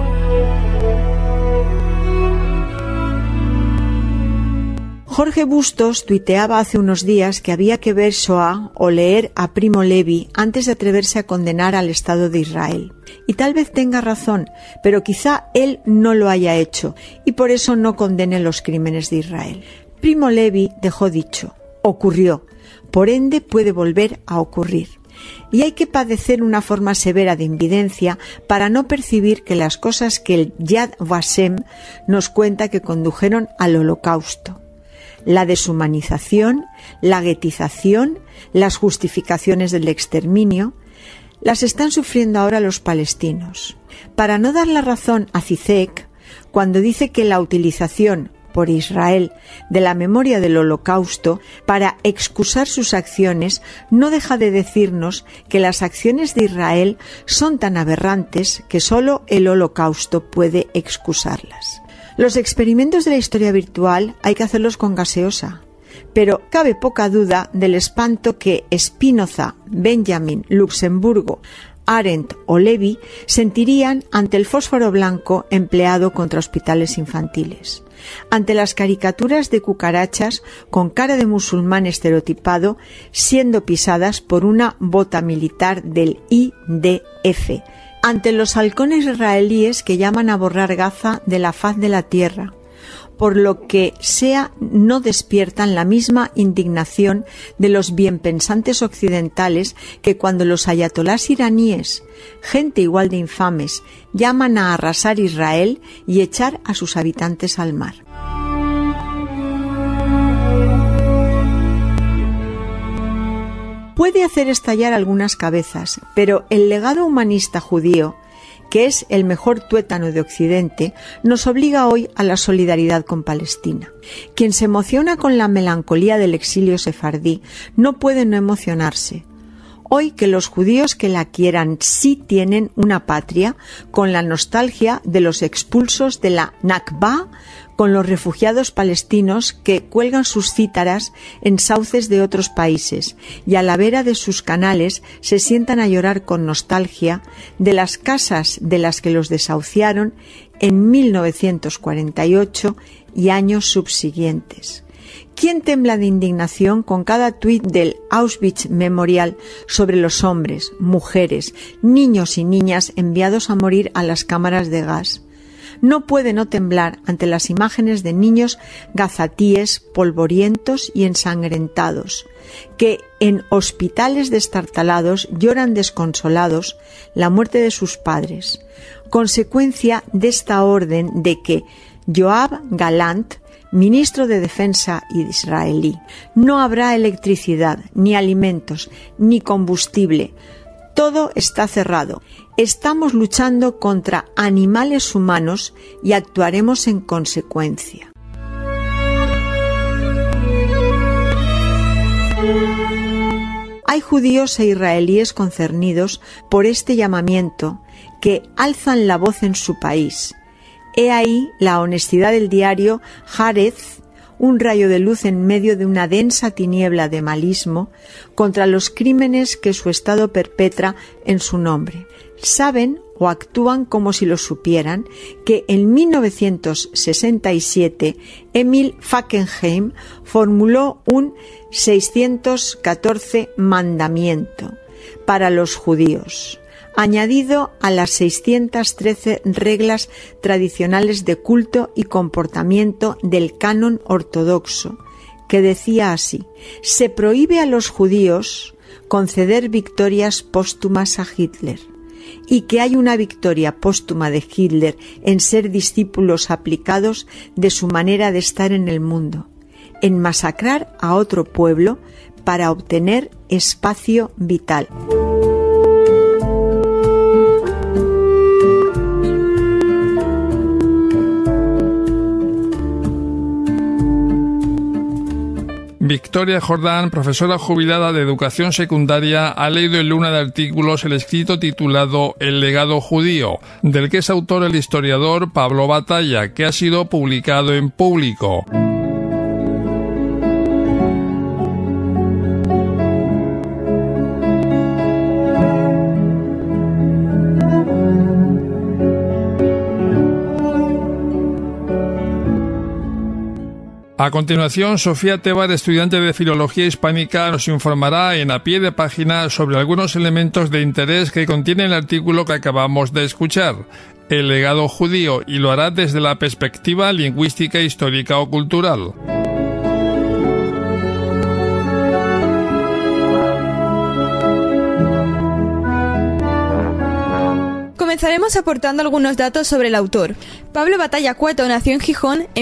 Jorge Bustos tuiteaba hace unos días que había que ver Shoah o leer a Primo Levi antes de atreverse a condenar al Estado de Israel. Y tal vez tenga razón, pero quizá él no lo haya hecho y por eso no condene los crímenes de Israel. Primo Levi dejó dicho: ocurrió, por ende puede volver a ocurrir. Y hay que padecer una forma severa de invidencia para no percibir que las cosas que el Yad Vashem nos cuenta que condujeron al Holocausto, la deshumanización, la guetización, las justificaciones del exterminio, las están sufriendo ahora los palestinos. Para no dar la razón a Zizek, cuando dice que la utilización por Israel de la memoria del Holocausto para excusar sus acciones no deja de decirnos que las acciones de Israel son tan aberrantes que solo el Holocausto puede excusarlas. Los experimentos de la historia virtual hay que hacerlos con gaseosa, pero cabe poca duda del espanto que Spinoza, Benjamin, Luxemburgo, Arendt o Levi sentirían ante el fósforo blanco empleado contra hospitales infantiles, ante las caricaturas de cucarachas con cara de musulmán estereotipado siendo pisadas por una bota militar del IDF, ante los halcones israelíes que llaman a borrar Gaza de la faz de la tierra, por lo que sea no despiertan la misma indignación de los bienpensantes occidentales que cuando los ayatolás iraníes, gente igual de infames, llaman a arrasar Israel y echar a sus habitantes al mar. Puede hacer estallar algunas cabezas, pero el legado humanista judío, que es el mejor tuétano de Occidente, nos obliga hoy a la solidaridad con Palestina. Quien se emociona con la melancolía del exilio sefardí no puede no emocionarse. Hoy que los judíos que la quieran sí tienen una patria, con la nostalgia de los expulsos de la Nakba, con los refugiados palestinos que cuelgan sus cítaras en sauces de otros países y a la vera de sus canales se sientan a llorar con nostalgia de las casas de las que los desahuciaron en 1948 y años subsiguientes. ¿Quién tembla de indignación con cada tuit del Auschwitz Memorial sobre los hombres, mujeres, niños y niñas enviados a morir a las cámaras de gas? No puede no temblar ante las imágenes de niños gazatíes, polvorientos y ensangrentados, que en hospitales destartalados lloran desconsolados la muerte de sus padres, consecuencia de esta orden de que Yoav Galant, ministro de Defensa israelí, no habrá electricidad, ni alimentos, ni combustible. Todo está cerrado. Estamos luchando contra animales humanos y actuaremos en consecuencia. Hay judíos e israelíes concernidos por este llamamiento que alzan la voz en su país. He ahí la honestidad del diario Haaretz, un rayo de luz en medio de una densa tiniebla de malismo contra los crímenes que su Estado perpetra en su nombre. Saben o actúan como si lo supieran que en 1967 Emil Fackenheim formuló un 614 mandamiento para los judíos, añadido a las 613 reglas tradicionales de culto y comportamiento del canon ortodoxo, que decía así: se prohíbe a los judíos conceder victorias póstumas a Hitler, y que hay una victoria póstuma de Hitler en ser discípulos aplicados de su manera de estar en el mundo, en masacrar a otro pueblo para obtener espacio vital. Victoria Jordán, profesora jubilada de educación secundaria, ha leído en Luna de Artículos el escrito titulado El legado judío, del que es autor el historiador Pablo Batalla, que ha sido publicado en Público. A continuación, Sofía Tebar, estudiante de Filología Hispánica, nos informará en A Pie de Página sobre algunos elementos de interés que contiene el artículo que acabamos de escuchar, El legado judío, y lo hará desde la perspectiva lingüística, histórica o cultural. Comenzaremos aportando algunos datos sobre el autor. Pablo Batalla Cueto nació en Gijón en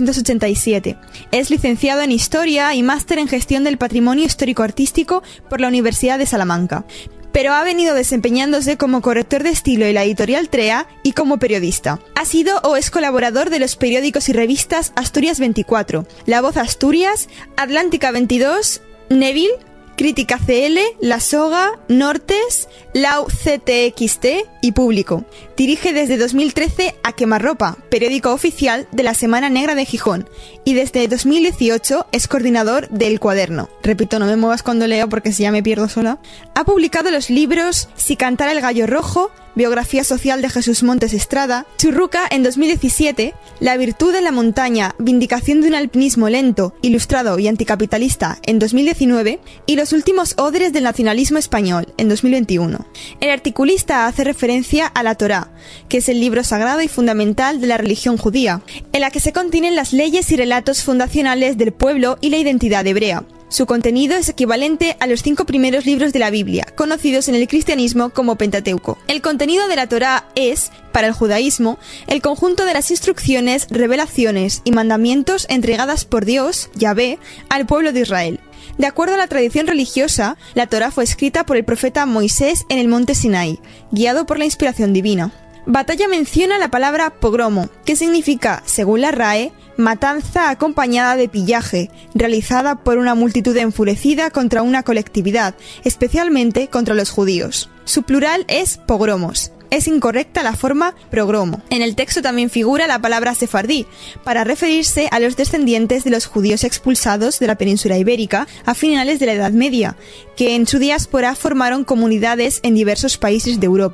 1987. Es licenciado en Historia y máster en Gestión del Patrimonio Histórico-Artístico por la Universidad de Salamanca, pero ha venido desempeñándose como corrector de estilo en la editorial TREA y como periodista. Ha sido o es colaborador de los periódicos y revistas Asturias 24, La Voz Asturias, Atlántica 22, Neville, Crítica CL, La Soga, Nortes, Lau CTXT y Público. Dirige desde 2013 a Quemarropa, periódico oficial de la Semana Negra de Gijón, y desde 2018 es coordinador de El Cuaderno. Repito, no me muevas cuando leo porque si ya me pierdo sola. Ha publicado los libros Si cantara el gallo rojo, Biografía social de Jesús Montes Estrada, Churruca en 2017, La virtud de la montaña, Vindicación de un alpinismo lento, ilustrado y anticapitalista en 2019 y Los últimos odres del nacionalismo español en 2021. El articulista hace referencia a la Torá, que es el libro sagrado y fundamental de la religión judía, en la que se contienen las leyes y relatos fundacionales del pueblo y la identidad hebrea. Su contenido es equivalente a los 5 primeros libros de la Biblia, conocidos en el cristianismo como Pentateuco. El contenido de la Torá es, para el judaísmo, el conjunto de las instrucciones, revelaciones y mandamientos entregadas por Dios, Yahvé, al pueblo de Israel. De acuerdo a la tradición religiosa, la Torá fue escrita por el profeta Moisés en el monte Sinaí, guiado por la inspiración divina. Batalla menciona la palabra pogromo, que significa, según la RAE, matanza acompañada de pillaje, realizada por una multitud enfurecida contra una colectividad, especialmente contra los judíos. Su plural es pogromos. Es incorrecta la forma progromo. En el texto también figura la palabra sefardí, para referirse a los descendientes de los judíos expulsados de la península ibérica a finales de la Edad Media, que en su diáspora formaron comunidades en diversos países de Europa,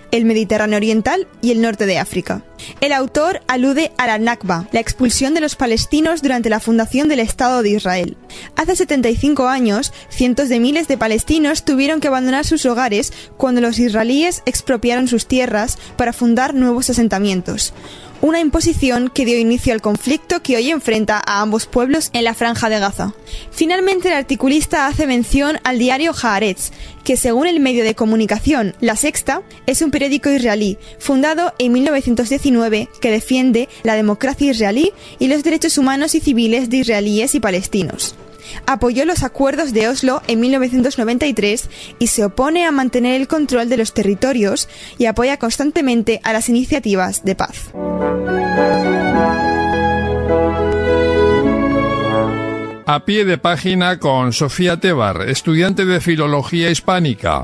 el Mediterráneo oriental y el norte de África. El autor alude a la Nakba, la expulsión de los palestinos durante la fundación del Estado de Israel. Hace 75 años, cientos de miles de palestinos tuvieron que abandonar sus hogares cuando los israelíes expropiaron sus tierras para fundar nuevos asentamientos. Una imposición que dio inicio al conflicto que hoy enfrenta a ambos pueblos en la Franja de Gaza. Finalmente, el articulista hace mención al diario Haaretz, que según el medio de comunicación La Sexta, es un periódico israelí, fundado en 1919, que defiende la democracia israelí y los derechos humanos y civiles de israelíes y palestinos. Apoyó los acuerdos de Oslo en 1993 y se opone a mantener el control de los territorios y apoya constantemente a las iniciativas de paz. A pie de página con Sofía Tebar, estudiante de Filología Hispánica.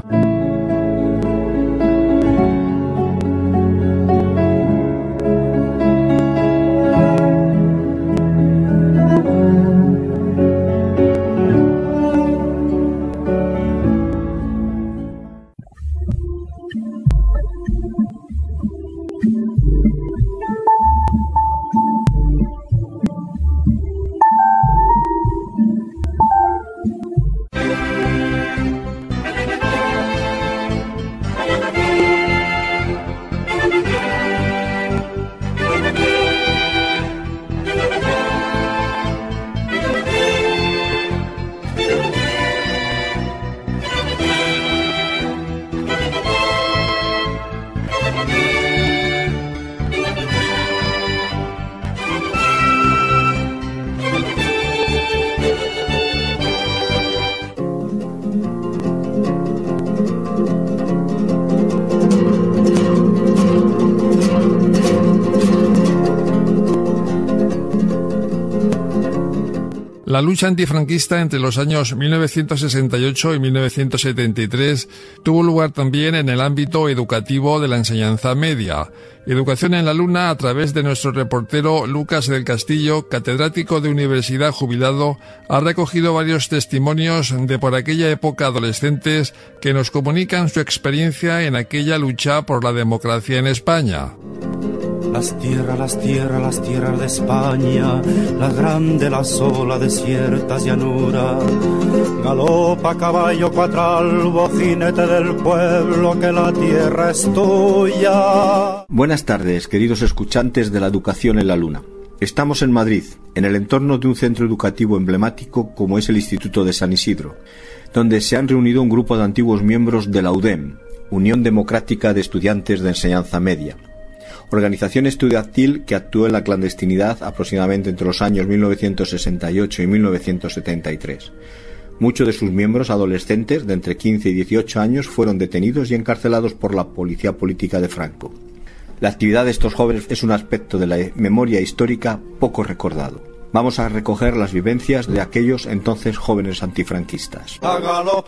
La lucha antifranquista entre los años 1968 y 1973 tuvo lugar también en el ámbito educativo de la enseñanza media. Educación en la Luna, a través de nuestro reportero Lucas del Castillo, catedrático de universidad jubilado, ha recogido varios testimonios de por aquella época adolescentes que nos comunican su experiencia en aquella lucha por la democracia en España. Las tierras de España, la grande, la sola, desiertas llanuras. Galopa caballo cuatralbo, jinete del pueblo, que la tierra es tuya. Buenas tardes, queridos escuchantes de la educación en la Luna. Estamos en Madrid, en el entorno de un centro educativo emblemático como es el Instituto de San Isidro, donde se han reunido un grupo de antiguos miembros de la UDEM, Unión Democrática de Estudiantes de Enseñanza Media, organización estudiantil que actuó en la clandestinidad aproximadamente entre los años 1968 y 1973. Muchos de sus miembros adolescentes de entre 15 y 18 años fueron detenidos y encarcelados por la policía política de Franco. La actividad de estos jóvenes es un aspecto de la memoria histórica poco recordado. Vamos a recoger las vivencias de aquellos entonces jóvenes antifranquistas. A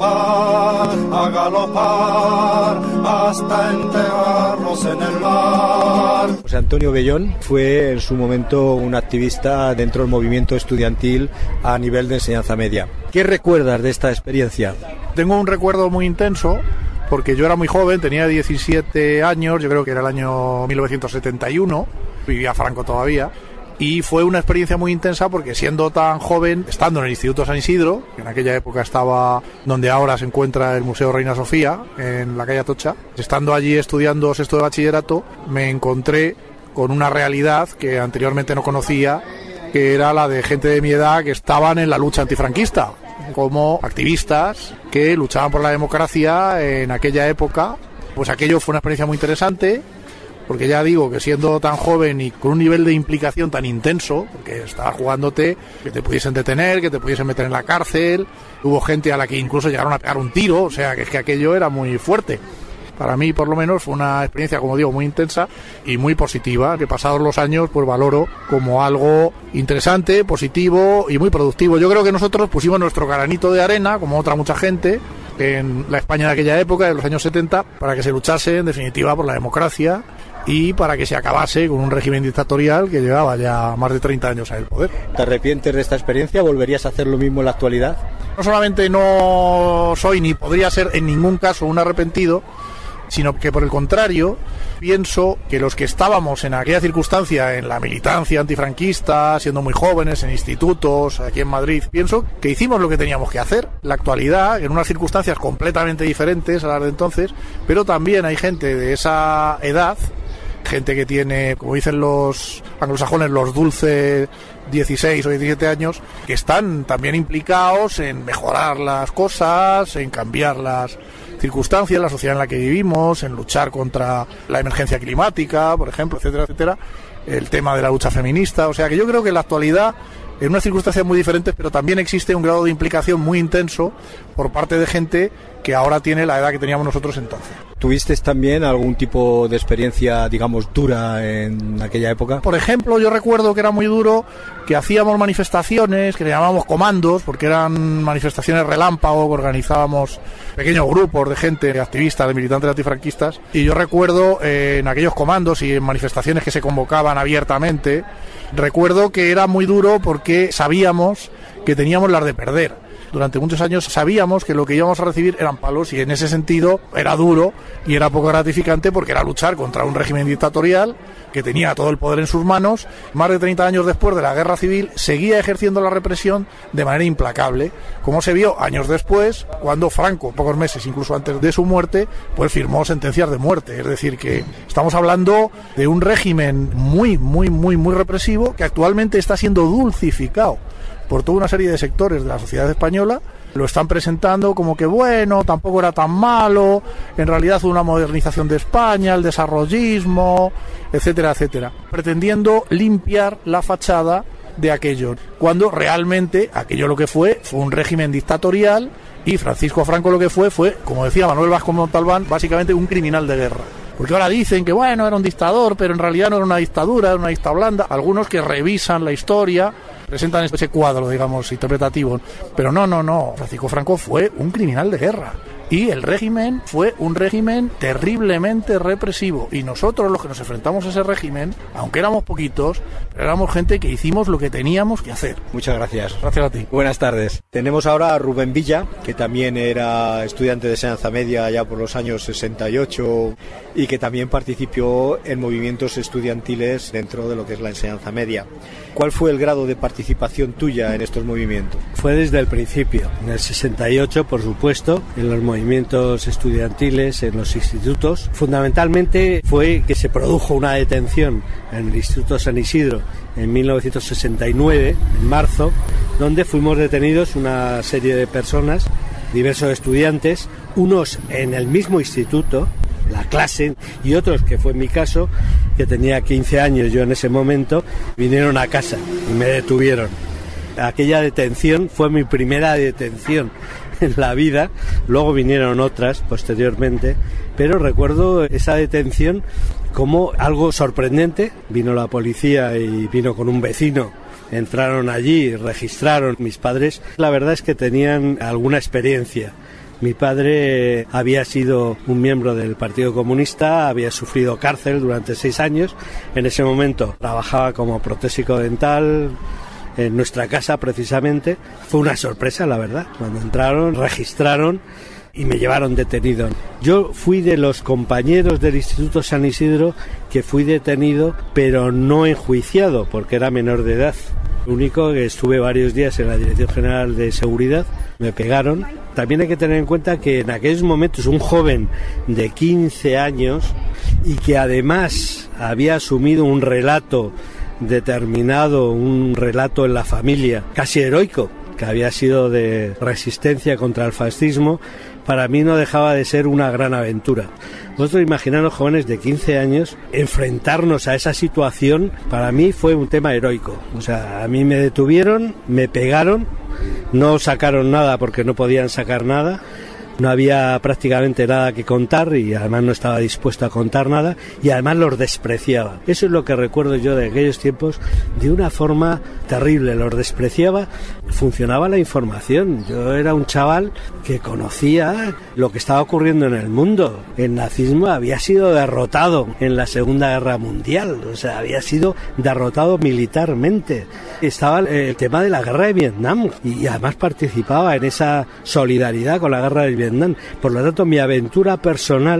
galopar, hasta enterrarnos en el mar. José Antonio Bellón fue en su momento un activista dentro del movimiento estudiantil a nivel de enseñanza media. ¿Qué recuerdas de esta experiencia? Tengo un recuerdo muy intenso, porque yo era muy joven, tenía 17 años, yo creo que era el año 1971, vivía Franco todavía. Y fue una experiencia muy intensa porque siendo tan joven, estando en el Instituto San Isidro, que en aquella época estaba donde ahora se encuentra el Museo Reina Sofía, en la calle Atocha, estando allí estudiando sexto de bachillerato, me encontré con una realidad que anteriormente no conocía, que era la de gente de mi edad que estaban en la lucha antifranquista, como activistas que luchaban por la democracia en aquella época. Pues aquello fue una experiencia muy interesante, porque ya digo que siendo tan joven y con un nivel de implicación tan intenso, porque estabas jugándote que te pudiesen detener, que te pudiesen meter en la cárcel, hubo gente a la que incluso llegaron a pegar un tiro, o sea que es que aquello era muy fuerte. Para mí, por lo menos, fue una experiencia, como digo, muy intensa y muy positiva, que pasados los años pues valoro como algo interesante, positivo y muy productivo. Yo creo que nosotros pusimos nuestro granito de arena, como otra mucha gente, en la España de aquella época, de los años 70, para que se luchase, en definitiva, por la democracia y para que se acabase con un régimen dictatorial que llevaba ya más de 30 años en el poder. ¿Te arrepientes de esta experiencia? ¿Volverías a hacer lo mismo en la actualidad? No solamente no soy ni podría ser en ningún caso un arrepentido, sino que por el contrario pienso que los que estábamos en aquella circunstancia, en la militancia antifranquista, siendo muy jóvenes, en institutos, aquí en Madrid, pienso que hicimos lo que teníamos que hacer. La actualidad, en unas circunstancias completamente diferentes a las de entonces, pero también hay gente de esa edad, gente que tiene, como dicen los anglosajones, los dulces 16 o 17 años, que están también implicados en mejorar las cosas, en cambiar las circunstancias, la sociedad en la que vivimos, en luchar contra la emergencia climática, por ejemplo, etcétera, etcétera, el tema de la lucha feminista. O sea que yo creo que en la actualidad, en unas circunstancias muy diferentes, pero también existe un grado de implicación muy intenso por parte de gente que ahora tiene la edad que teníamos nosotros entonces. ¿Tuviste también algún tipo de experiencia, digamos, dura en aquella época? Por ejemplo, yo recuerdo que era muy duro, que hacíamos manifestaciones, que le llamábamos comandos, porque eran manifestaciones relámpago, que organizábamos pequeños grupos de gente, de activistas, de militantes antifranquistas, y yo recuerdo en aquellos comandos y en manifestaciones que se convocaban abiertamente, recuerdo que era muy duro porque sabíamos que teníamos las de perder. Durante muchos años sabíamos que lo que íbamos a recibir eran palos y en ese sentido era duro y era poco gratificante porque era luchar contra un régimen dictatorial que tenía todo el poder en sus manos. Más de 30 años después de la guerra civil seguía ejerciendo la represión de manera implacable, como se vio años después cuando Franco, pocos meses incluso antes de su muerte, pues firmó sentencias de muerte. Es decir, que estamos hablando de un régimen muy represivo que actualmente está siendo dulcificado por toda una serie de sectores de la sociedad española. Lo están presentando como que bueno, tampoco era tan malo, en realidad una modernización de España, el desarrollismo, etcétera, etcétera, pretendiendo limpiar la fachada de aquello, cuando realmente aquello lo que fue un régimen dictatorial y Francisco Franco lo que fue, como decía Manuel Vázquez Montalbán, básicamente un criminal de guerra. Porque ahora dicen que bueno, era un dictador, pero en realidad no era una dictadura, era una dictadura blanda. Algunos que revisan la historia presentan ese cuadro, digamos, interpretativo. Pero no. Francisco Franco fue un criminal de guerra. Y el régimen fue un régimen terriblemente represivo. Y nosotros, los que nos enfrentamos a ese régimen, aunque éramos poquitos, pero éramos gente que hicimos lo que teníamos que hacer. Muchas gracias. Gracias a ti. Buenas tardes. Tenemos ahora a Rubén Villa, que también era estudiante de enseñanza media ya por los años 68 y que también participó en movimientos estudiantiles dentro de lo que es la enseñanza media. ¿Cuál fue el grado de participación tuya en estos movimientos? Fue desde el principio, en el 68, por supuesto, en los movimientos estudiantiles, en los institutos. Fundamentalmente fue que se produjo una detención en el Instituto San Isidro en 1969, en marzo, donde fuimos detenidos una serie de personas, diversos estudiantes, unos en el mismo instituto, la clase, y otros, que fue mi caso, que tenía 15 años yo en ese momento, vinieron a casa y me detuvieron. Aquella detención fue mi primera detención en la vida, luego vinieron otras posteriormente, pero recuerdo esa detención como algo sorprendente. Vino la policía y vino con un vecino, entraron allí, registraron. Mis padres, la verdad es que tenían alguna experiencia. Mi padre había sido un miembro del Partido Comunista, había sufrido cárcel durante 6 años, en ese momento trabajaba como protésico dental en nuestra casa precisamente. Fue una sorpresa, la verdad, cuando entraron, registraron y me llevaron detenido. Yo fui de los compañeros del Instituto San Isidro que fui detenido, pero no enjuiciado, porque era menor de edad. Lo único que estuve varios días en la Dirección General de Seguridad, me pegaron. También hay que tener en cuenta que en aquellos momentos un joven de 15 años y que además había asumido un relato determinado, un relato en la familia casi heroico, que había sido de resistencia contra el fascismo, para mí no dejaba de ser una gran aventura. Vosotros imaginaros, jóvenes de 15 años, enfrentarnos a esa situación, para mí fue un tema heroico. O sea, a mí me detuvieron, me pegaron, no sacaron nada porque no podían sacar nada. No había prácticamente nada que contar y además no estaba dispuesto a contar nada y además los despreciaba. Eso es lo que recuerdo yo de aquellos tiempos de una forma terrible. Los despreciaba. Funcionaba la información. Yo era un chaval que conocía lo que estaba ocurriendo en el mundo. El nazismo había sido derrotado en la Segunda Guerra Mundial. O sea, había sido derrotado militarmente. Estaba el tema de la guerra de Vietnam y además participaba en esa solidaridad con la guerra de Vietnam. Por lo tanto, mi aventura personal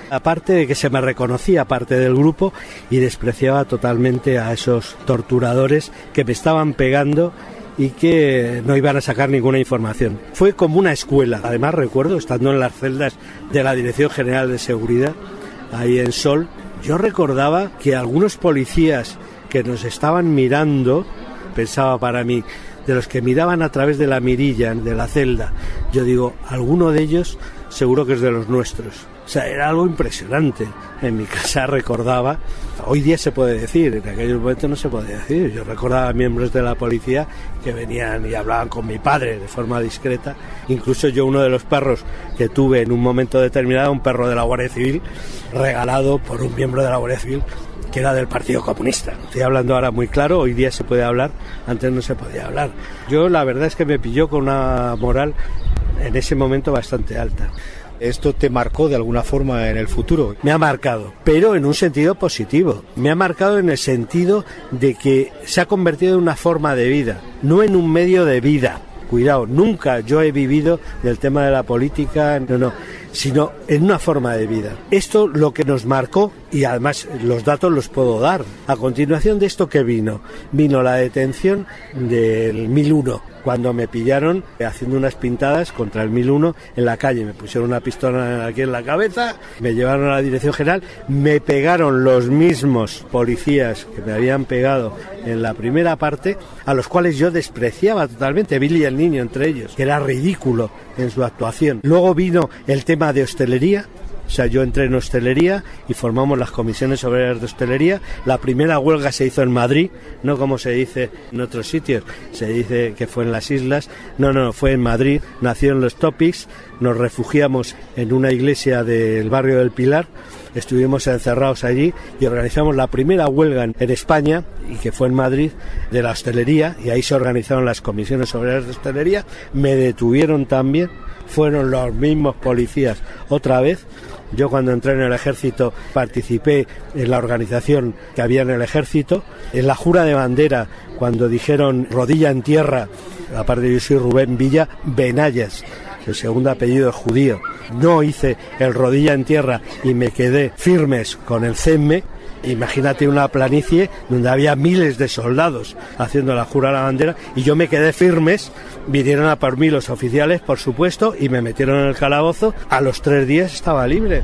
aparte de que se me reconocía parte del grupo y despreciaba totalmente a esos torturadores que me estaban pegando y que no iban a sacar ninguna información. Fue como una escuela. Además recuerdo, estando en las celdas de la Dirección General de Seguridad, ahí en Sol, yo recordaba que algunos policías que nos estaban mirando, pensaba para mí, de los que miraban a través de la mirilla de la celda, yo digo, alguno de ellos seguro que es de los nuestros. O sea, era algo impresionante. En mi casa recordaba, hoy día se puede decir, en aquellos momentos no se podía decir. Yo recordaba a miembros de la policía que venían y hablaban con mi padre de forma discreta. Incluso yo, uno de los perros que tuve en un momento determinado, un perro de la Guardia Civil, regalado por un miembro de la Guardia Civil, que era del Partido Comunista. Estoy hablando ahora muy claro, hoy día se puede hablar, antes no se podía hablar. Yo la verdad es que me pilló con una moral en ese momento bastante alta. ¿Esto te marcó de alguna forma en el futuro? Me ha marcado, pero en un sentido positivo. Me ha marcado en el sentido de que se ha convertido en una forma de vida, no en un medio de vida. Cuidado, nunca yo he vivido del tema de la política, no, sino en una forma de vida. Esto lo que nos marcó, y además los datos los puedo dar. A continuación de esto, ¿qué vino? Vino la detención del 1001, cuando me pillaron haciendo unas pintadas contra el 1001 en la calle. Me pusieron una pistola aquí en la cabeza, me llevaron a la Dirección General, me pegaron los mismos policías que me habían pegado en la primera parte, a los cuales yo despreciaba totalmente, Billy el Niño entre ellos, que era ridículo en su actuación. Luego vino el tema de hostelería. O sea, yo entré en hostelería y formamos las comisiones obreras de hostelería. La primera huelga se hizo en Madrid, no como se dice en otros sitios, se dice que fue en las islas. No, fue en Madrid, nacieron los Topics, nos refugiamos en una iglesia del barrio del Pilar, estuvimos encerrados allí y organizamos la primera huelga en España, y que fue en Madrid, de la hostelería, y ahí se organizaron las comisiones obreras de hostelería. Me detuvieron también, fueron los mismos policías otra vez. Yo cuando entré en el ejército participé en la organización que había en el ejército. En la jura de bandera, cuando dijeron rodilla en tierra, aparte yo soy Rubén Villa Benayes, el segundo apellido es judío, no hice el rodilla en tierra y me quedé firmes con el CEME. Imagínate una planicie donde había miles de soldados haciendo la jura a la bandera y yo me quedé firmes. Vinieron a por mí los oficiales, por supuesto, y me metieron en el calabozo. A los 3 días estaba libre.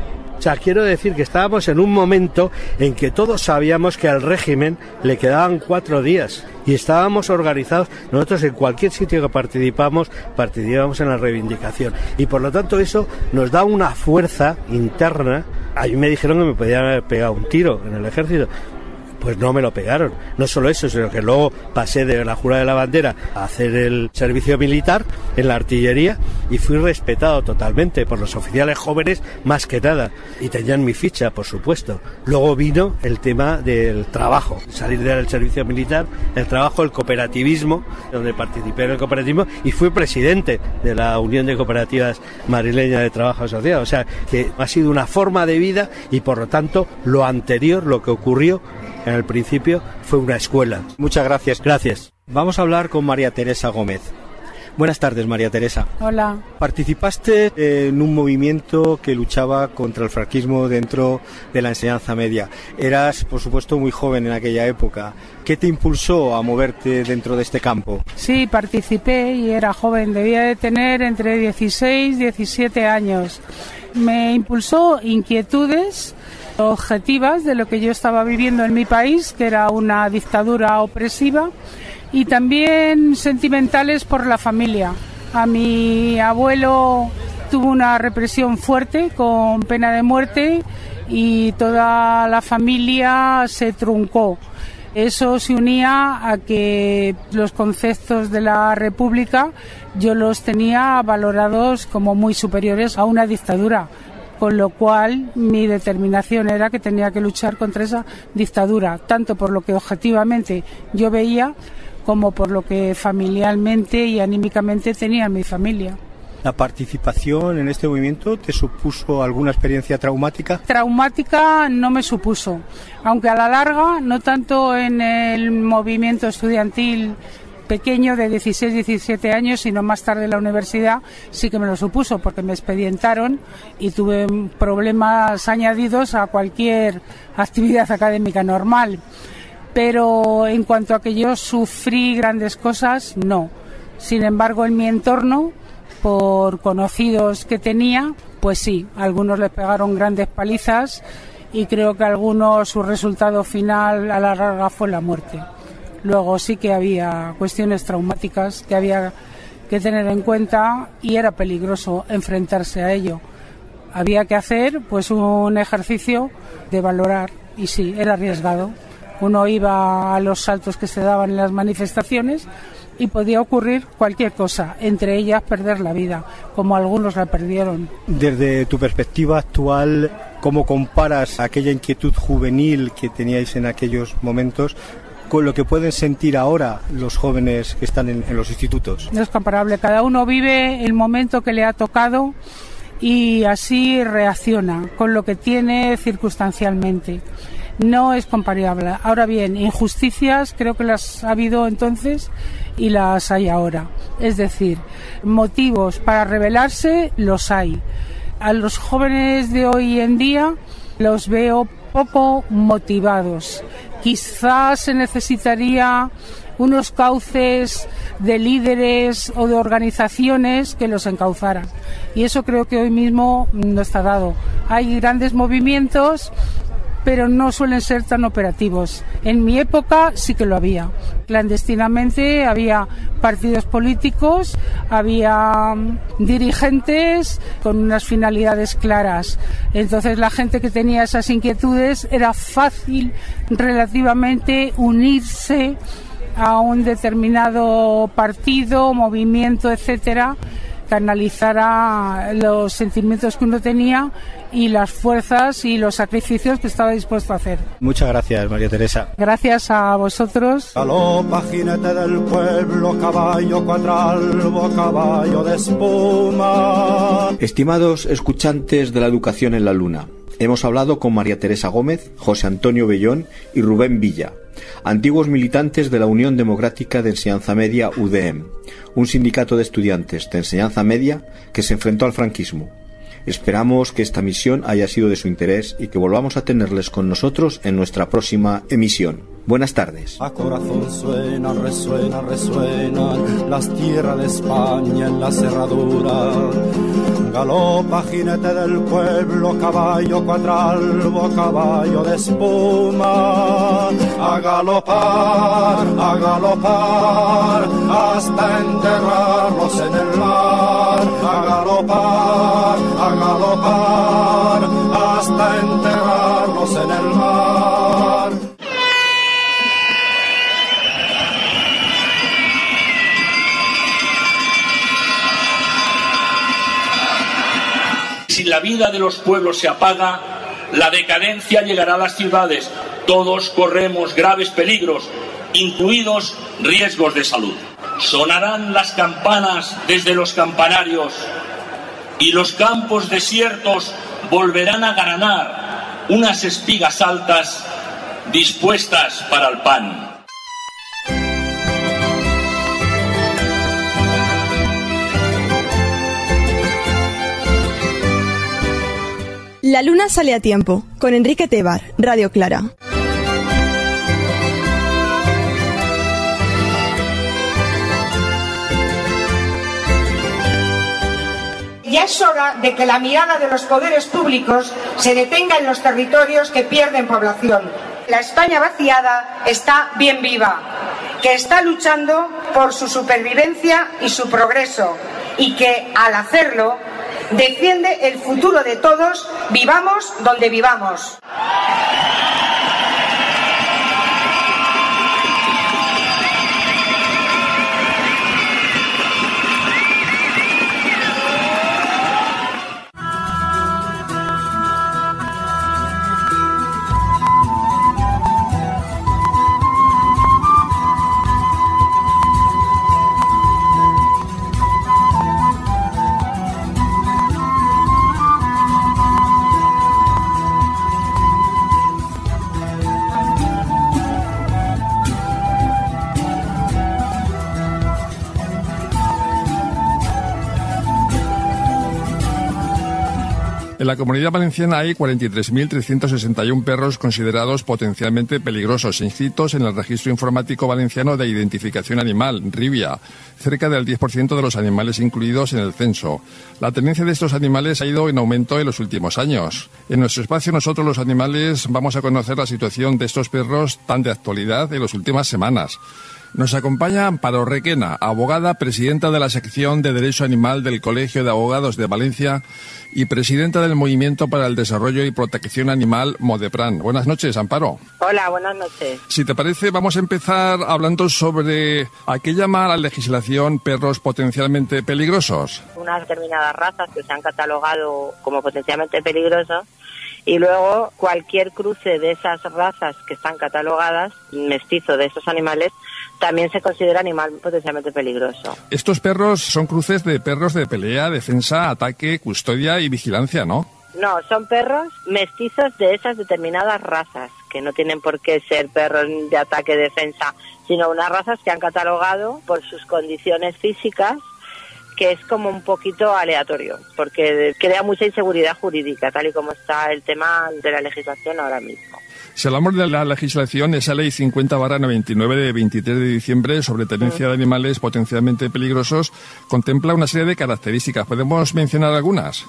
O sea, quiero decir que estábamos en un momento en que todos sabíamos que al régimen le quedaban 4 días y estábamos organizados. Nosotros en cualquier sitio que participamos en la reivindicación, y por lo tanto eso nos da una fuerza interna. A mí me dijeron que me podían haber pegado un tiro en el ejército. Pues no me lo pegaron. No solo eso, sino que luego pasé de la jura de la bandera a hacer el servicio militar en la artillería y fui respetado totalmente por los oficiales jóvenes más que nada. Y tenían mi ficha, por supuesto. Luego vino el tema del trabajo, salir del servicio militar, el trabajo, el cooperativismo, donde participé en el cooperativismo y fui presidente de la Unión de Cooperativas Madrileña de Trabajo Asociado. O sea, que ha sido una forma de vida y por lo tanto lo anterior, lo que ocurrió en el principio, fue una escuela. Muchas gracias. Gracias. Vamos a hablar con María Teresa Gómez. Buenas tardes, María Teresa. Hola. Participaste en un movimiento que luchaba contra el franquismo dentro de la enseñanza media. Eras, por supuesto, muy joven en aquella época. ¿Qué te impulsó a moverte dentro de este campo? Sí, participé y era joven. Debía de tener entre 16 y 17 años. Me impulsó inquietudes objetivas de lo que yo estaba viviendo en mi país, que era una dictadura opresiva, y también sentimentales por la familia. A mi abuelo tuvo una represión fuerte con pena de muerte y toda la familia se truncó. Eso se unía a que los conceptos de la República yo los tenía valorados como muy superiores a una dictadura, con lo cual mi determinación era que tenía que luchar contra esa dictadura, tanto por lo que objetivamente yo veía como por lo que familiarmente y anímicamente tenía mi familia. ¿La participación en este movimiento te supuso alguna experiencia traumática? Traumática no me supuso, aunque a la larga, no tanto en el movimiento estudiantil pequeño de 16, 17 años, sino más tarde en la universidad sí que me lo supuso, porque me expedientaron y tuve problemas añadidos a cualquier actividad académica normal. Pero en cuanto a que yo sufrí grandes cosas, no. Sin embargo, en mi entorno, por conocidos que tenía, pues sí, algunos les pegaron grandes palizas y creo que a algunos su resultado final a la larga fue la muerte. Luego sí que había cuestiones traumáticas que había que tener en cuenta y era peligroso enfrentarse a ello. Había que hacer pues un ejercicio de valorar y sí, era arriesgado. Uno iba a los saltos que se daban en las manifestaciones y podía ocurrir cualquier cosa, entre ellas perder la vida, como algunos la perdieron. Desde tu perspectiva actual, ¿cómo comparas aquella inquietud juvenil que teníais en aquellos momentos con lo que pueden sentir ahora los jóvenes que están en los institutos? No es comparable, cada uno vive el momento que le ha tocado y así reacciona con lo que tiene circunstancialmente. No es comparable. Ahora bien, injusticias creo que las ha habido entonces y las hay ahora. Es decir, motivos para rebelarse los hay. A los jóvenes de hoy en día los veo poco motivados. Quizás se necesitaría unos cauces de líderes o de organizaciones que los encauzaran. Y eso creo que hoy mismo no está dado. Hay grandes movimientos, pero no suelen ser tan operativos. En mi época sí que lo había. Clandestinamente había partidos políticos, había dirigentes con unas finalidades claras. Entonces la gente que tenía esas inquietudes era fácil relativamente unirse a un determinado partido, movimiento, etcétera, que analizara los sentimientos que uno tenía y las fuerzas y los sacrificios que estaba dispuesto a hacer. Muchas gracias, María Teresa. Gracias a vosotros. Galopa, jinete del pueblo, caballo cuadralbo, caballo de espuma. Estimados escuchantes de la educación en la luna, hemos hablado con María Teresa Gómez, José Antonio Bellón y Rubén Villa, antiguos militantes de la Unión Democrática de Enseñanza Media UDEM, un sindicato de estudiantes de enseñanza media que se enfrentó al franquismo. Esperamos que esta misión haya sido de su interés y que volvamos a tenerles con nosotros en nuestra próxima emisión. Buenas tardes. A corazón suena, resuena, resuenan las tierras de España en la cerradura. Galopa, jinete del pueblo, caballo cuadralbo, caballo de espuma. A galopar, hasta enterrarlos en el mar. A galopar, hasta enterrarlos en el mar. Si la vida de los pueblos se apaga, la decadencia llegará a las ciudades. Todos corremos graves peligros, incluidos riesgos de salud. Sonarán las campanas desde los campanarios y los campos desiertos volverán a granar unas espigas altas dispuestas para el pan. La luna sale a tiempo, con Enrique Tebar, Radio Clara. Ya es hora de que la mirada de los poderes públicos se detenga en los territorios que pierden población. La España vaciada está bien viva, que está luchando por su supervivencia y su progreso, y que, al hacerlo, defiende el futuro de todos, vivamos donde vivamos. En la Comunidad Valenciana hay 43.361 perros considerados potencialmente peligrosos inscritos en el Registro Informático Valenciano de Identificación Animal, RIVIA, cerca del 10% de los animales incluidos en el censo. La tendencia de estos animales ha ido en aumento en los últimos años. En nuestro espacio, nosotros los animales vamos a conocer la situación de estos perros tan de actualidad en las últimas semanas. Nos acompaña Amparo Requena, abogada, presidenta de la sección de Derecho Animal del Colegio de Abogados de Valencia y presidenta del Movimiento para el Desarrollo y Protección Animal, Modepran. Buenas noches, Amparo. Hola, buenas noches. Si te parece, vamos a empezar hablando sobre a qué llama la legislación perros potencialmente peligrosos. Unas determinadas razas que se han catalogado como potencialmente peligrosas y luego cualquier cruce de esas razas que están catalogadas, mestizo de esos animales, también se considera animal potencialmente peligroso. Estos perros son cruces de perros de pelea, defensa, ataque, custodia y vigilancia, ¿no? No, son perros mestizos de esas determinadas razas, que no tienen por qué ser perros de ataque, defensa, sino unas razas que han catalogado por sus condiciones físicas, que es como un poquito aleatorio, porque crea mucha inseguridad jurídica, tal y como está el tema de la legislación ahora mismo. Si hablamos de la legislación, esa ley 50/99 de 23 de diciembre sobre tenencia de animales potencialmente peligrosos contempla una serie de características. ¿Podemos mencionar algunas?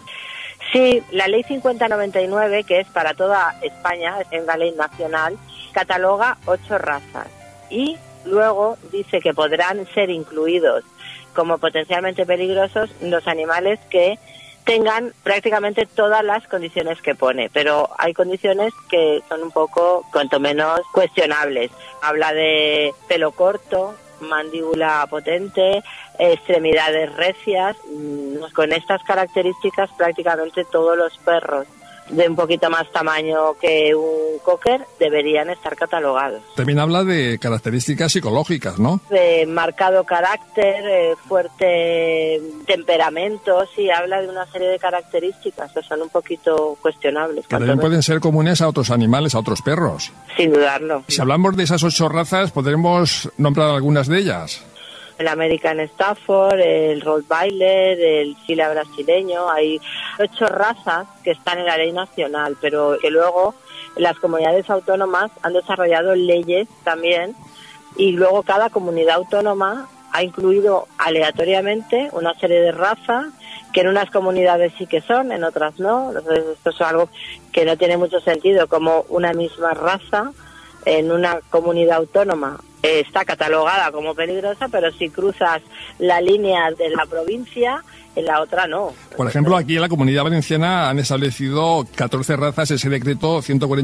Sí, la ley 50/99, que es para toda España, es una ley nacional, cataloga 8 razas y luego dice que podrán ser incluidos como potencialmente peligrosos los animales que tengan prácticamente todas las condiciones que pone, pero hay condiciones que son un poco, cuanto menos, cuestionables. Habla de pelo corto, mandíbula potente, extremidades recias. Con estas características prácticamente todos los perros de un poquito más tamaño que un cocker deberían estar catalogados. También habla de características psicológicas, ¿no? De marcado carácter, fuerte temperamento, sí, habla de una serie de características que son un poquito cuestionables. Que también pueden ser comunes a otros animales, a otros perros. Sin dudarlo. Si hablamos de esas 8 razas, ¿podremos nombrar algunas de ellas? El American Stafford, el Rottweiler, el Fila brasileño. Hay 8 razas que están en la ley nacional, pero que luego las comunidades autónomas han desarrollado leyes también y luego cada comunidad autónoma ha incluido aleatoriamente una serie de razas que en unas comunidades sí que son, en otras no. Entonces esto es algo que no tiene mucho sentido, como una misma raza en una comunidad autónoma está catalogada como peligrosa, pero si cruzas la línea de la provincia, en la otra no. Por ejemplo, aquí en la Comunidad Valenciana han establecido 14 razas ese decreto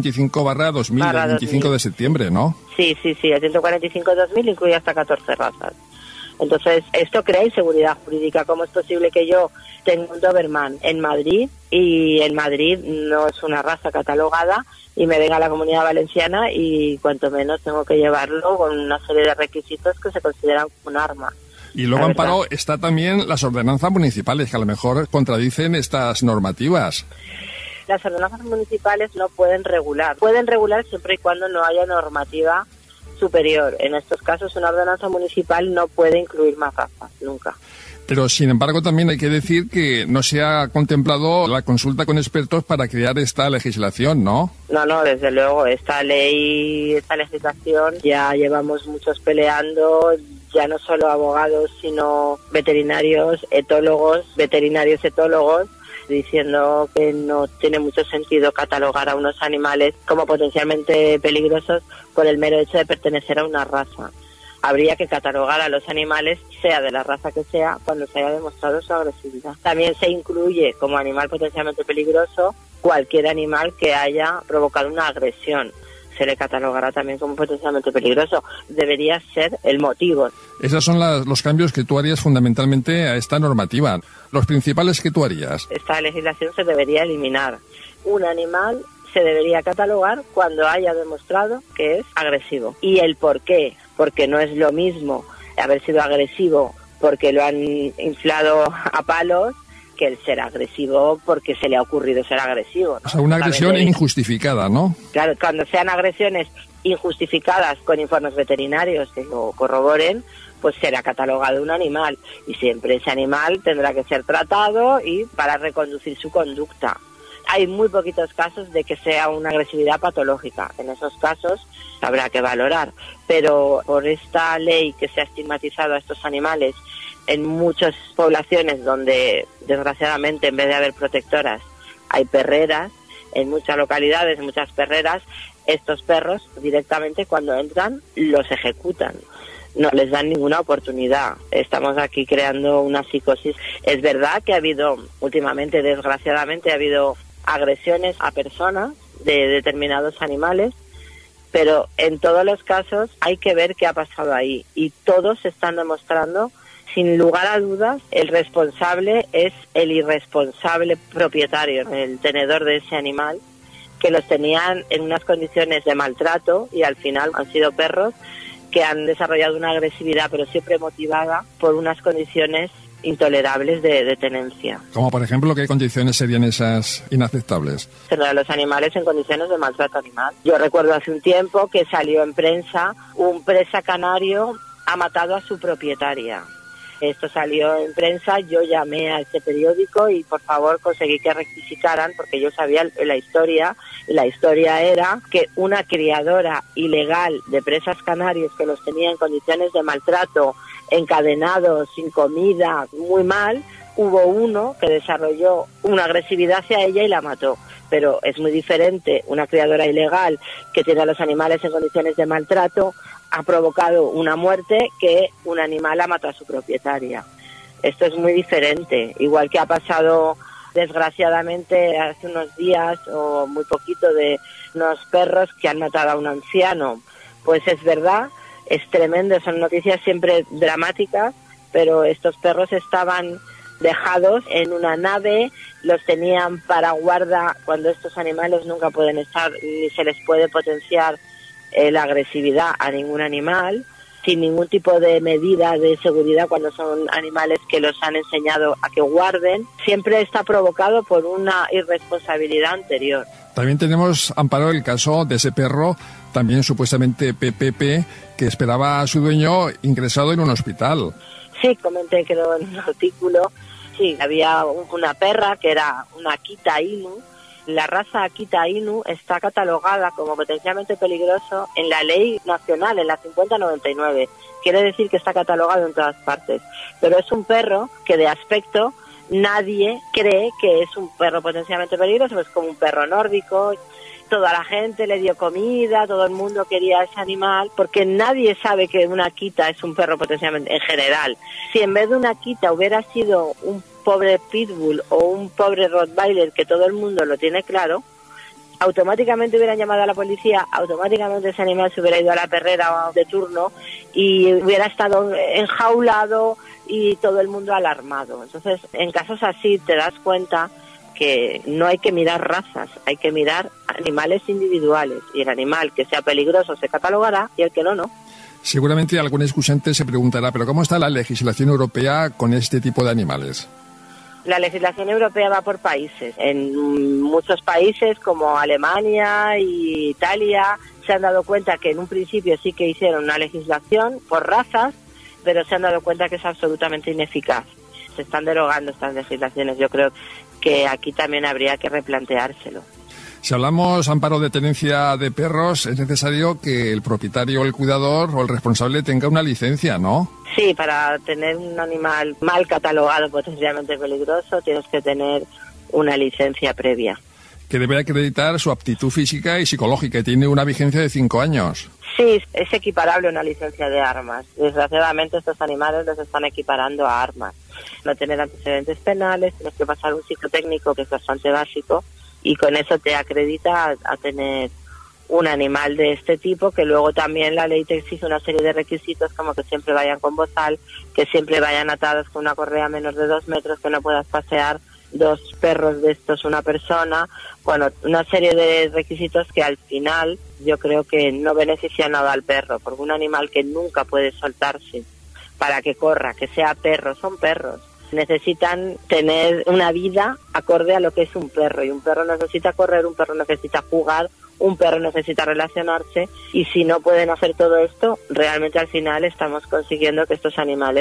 145/2000 del 25 de septiembre, ¿no? Sí, el 145/2000 incluye hasta 14 razas. Entonces, esto crea inseguridad jurídica. ¿Cómo es posible que yo tenga un Doberman en Madrid y en Madrid no es una raza catalogada y me venga a la Comunidad Valenciana y cuanto menos tengo que llevarlo con una serie de requisitos que se consideran un arma? Y luego, Amparo, está también las ordenanzas municipales que a lo mejor contradicen estas normativas. Las ordenanzas municipales no pueden regular. Pueden regular siempre y cuando no haya normativa superior. En estos casos, una ordenanza municipal no puede incluir más razas, nunca. Pero, sin embargo, también hay que decir que no se ha contemplado la consulta con expertos para crear esta legislación, ¿no? No, desde luego. Esta ley, esta legislación, ya llevamos muchos peleando, ya no solo abogados, sino veterinarios, etólogos, diciendo que no tiene mucho sentido catalogar a unos animales como potencialmente peligrosos por el mero hecho de pertenecer a una raza. Habría que catalogar a los animales, sea de la raza que sea, cuando se haya demostrado su agresividad. También se incluye como animal potencialmente peligroso cualquier animal que haya provocado una agresión. Se le catalogará también como potencialmente peligroso. Debería ser el motivo. Esos son los cambios que tú harías fundamentalmente a esta normativa. Los principales que tú harías. Esta legislación se debería eliminar. Un animal se debería catalogar cuando haya demostrado que es agresivo. ¿Y el por qué? Porque no es lo mismo haber sido agresivo porque lo han inflado a palos que el ser agresivo porque se le ha ocurrido ser agresivo, ¿no? O sea, una agresión injustificada, ¿no? Claro, cuando sean agresiones injustificadas con informes veterinarios que lo corroboren, pues será catalogado un animal y siempre ese animal tendrá que ser tratado y para reconducir su conducta. hay muy poquitos casos de que sea una agresividad patológica. En esos casos habrá que valorar, pero por esta ley que se ha estigmatizado a estos animales en muchas poblaciones donde desgraciadamente en vez de haber protectoras hay perreras, en muchas localidades, muchas perreras, estos perros directamente cuando entran los ejecutan. No les dan ninguna oportunidad. Estamos aquí creando una psicosis. Es verdad que ha habido, últimamente, desgraciadamente, ha habido agresiones a personas de determinados animales, pero en todos los casos hay que ver qué ha pasado ahí. Y todos están demostrando, sin lugar a dudas, el responsable es el irresponsable propietario, el tenedor de ese animal, que los tenían en unas condiciones de maltrato y al final han sido perros que han desarrollado una agresividad, pero siempre motivada por unas condiciones intolerables de tenencia. Como por ejemplo, ¿qué condiciones serían esas inaceptables? Los animales en condiciones de maltrato animal. Yo recuerdo hace un tiempo que salió en prensa un presa canario ha matado a su propietaria. Esto salió en prensa, yo llamé a este periódico y por favor conseguí que rectificaran porque yo sabía la historia, y la historia era que una criadora ilegal de presas canarios que los tenía en condiciones de maltrato, encadenados, sin comida, muy mal, hubo uno que desarrolló una agresividad hacia ella y la mató. Pero es muy diferente una criadora ilegal que tiene a los animales en condiciones de maltrato, ha provocado una muerte, que un animal ha matado a su propietaria. Esto es muy diferente, igual que ha pasado desgraciadamente hace unos días o muy poquito de unos perros que han matado a un anciano. Pues es verdad, es tremendo, son noticias siempre dramáticas, pero estos perros estaban dejados en una nave, los tenían para guarda cuando estos animales nunca pueden estar ni se les puede potenciar la agresividad a ningún animal, sin ningún tipo de medida de seguridad cuando son animales que los han enseñado a que guarden. Siempre está provocado por una irresponsabilidad anterior. También tenemos, Amparo, el caso de ese perro, también supuestamente PPP, que esperaba a su dueño ingresado en un hospital. Sí, comenté creo en un artículo, sí, había una perra que era una Akita Inu. La raza Akita Inu está catalogada como potencialmente peligroso en la ley nacional, en la 5099. Quiere decir que está catalogado en todas partes. Pero es un perro que de aspecto nadie cree que es un perro potencialmente peligroso. Es como un perro nórdico. Toda la gente le dio comida, todo el mundo quería ese animal, porque nadie sabe que una Akita es un perro potencialmente, en general. Si en vez de una Akita hubiera sido un pobre pitbull o un pobre rottweiler, que todo el mundo lo tiene claro, automáticamente hubieran llamado a la policía, automáticamente ese animal se hubiera ido a la perrera de turno y hubiera estado enjaulado y todo el mundo alarmado. Entonces, en casos así te das cuenta que no hay que mirar razas, hay que mirar animales individuales, y el animal que sea peligroso se catalogará y el que no. Seguramente algún escuchante se preguntará, ¿pero cómo está la legislación europea con este tipo de animales? La legislación europea va por países. En muchos países como Alemania y Italia se han dado cuenta que en un principio sí que hicieron una legislación por razas, pero se han dado cuenta que es absolutamente ineficaz. Se están derogando estas legislaciones. Yo creo que aquí también habría que replanteárselo. Si hablamos, Amparo, de tenencia de perros, es necesario que el propietario, el cuidador o el responsable tenga una licencia, ¿no? Sí, para tener un animal mal catalogado, potencialmente peligroso, tienes que tener una licencia previa. Que debe acreditar su aptitud física y psicológica, y tiene una vigencia de 5 años. Sí, es equiparable a una licencia de armas. Desgraciadamente estos animales los están equiparando a armas. No tener antecedentes penales, tienes que pasar un psicotécnico que es bastante básico, y con eso te acredita a tener un animal de este tipo, que luego también la ley te exige una serie de requisitos, como que siempre vayan con bozal, que siempre vayan atados con una correa menos de 2 metros, que no puedas pasear 2 perros de estos una persona. Bueno, una serie de requisitos que al final yo creo que no benefician nada al perro, porque un animal que nunca puede soltarse para que corra, que sea perro, son perros. Necesitan tener una vida acorde a lo que es un perro, y un perro necesita correr, un perro necesita jugar, un perro necesita relacionarse, y si no pueden hacer todo esto, realmente al final estamos consiguiendo que estos animales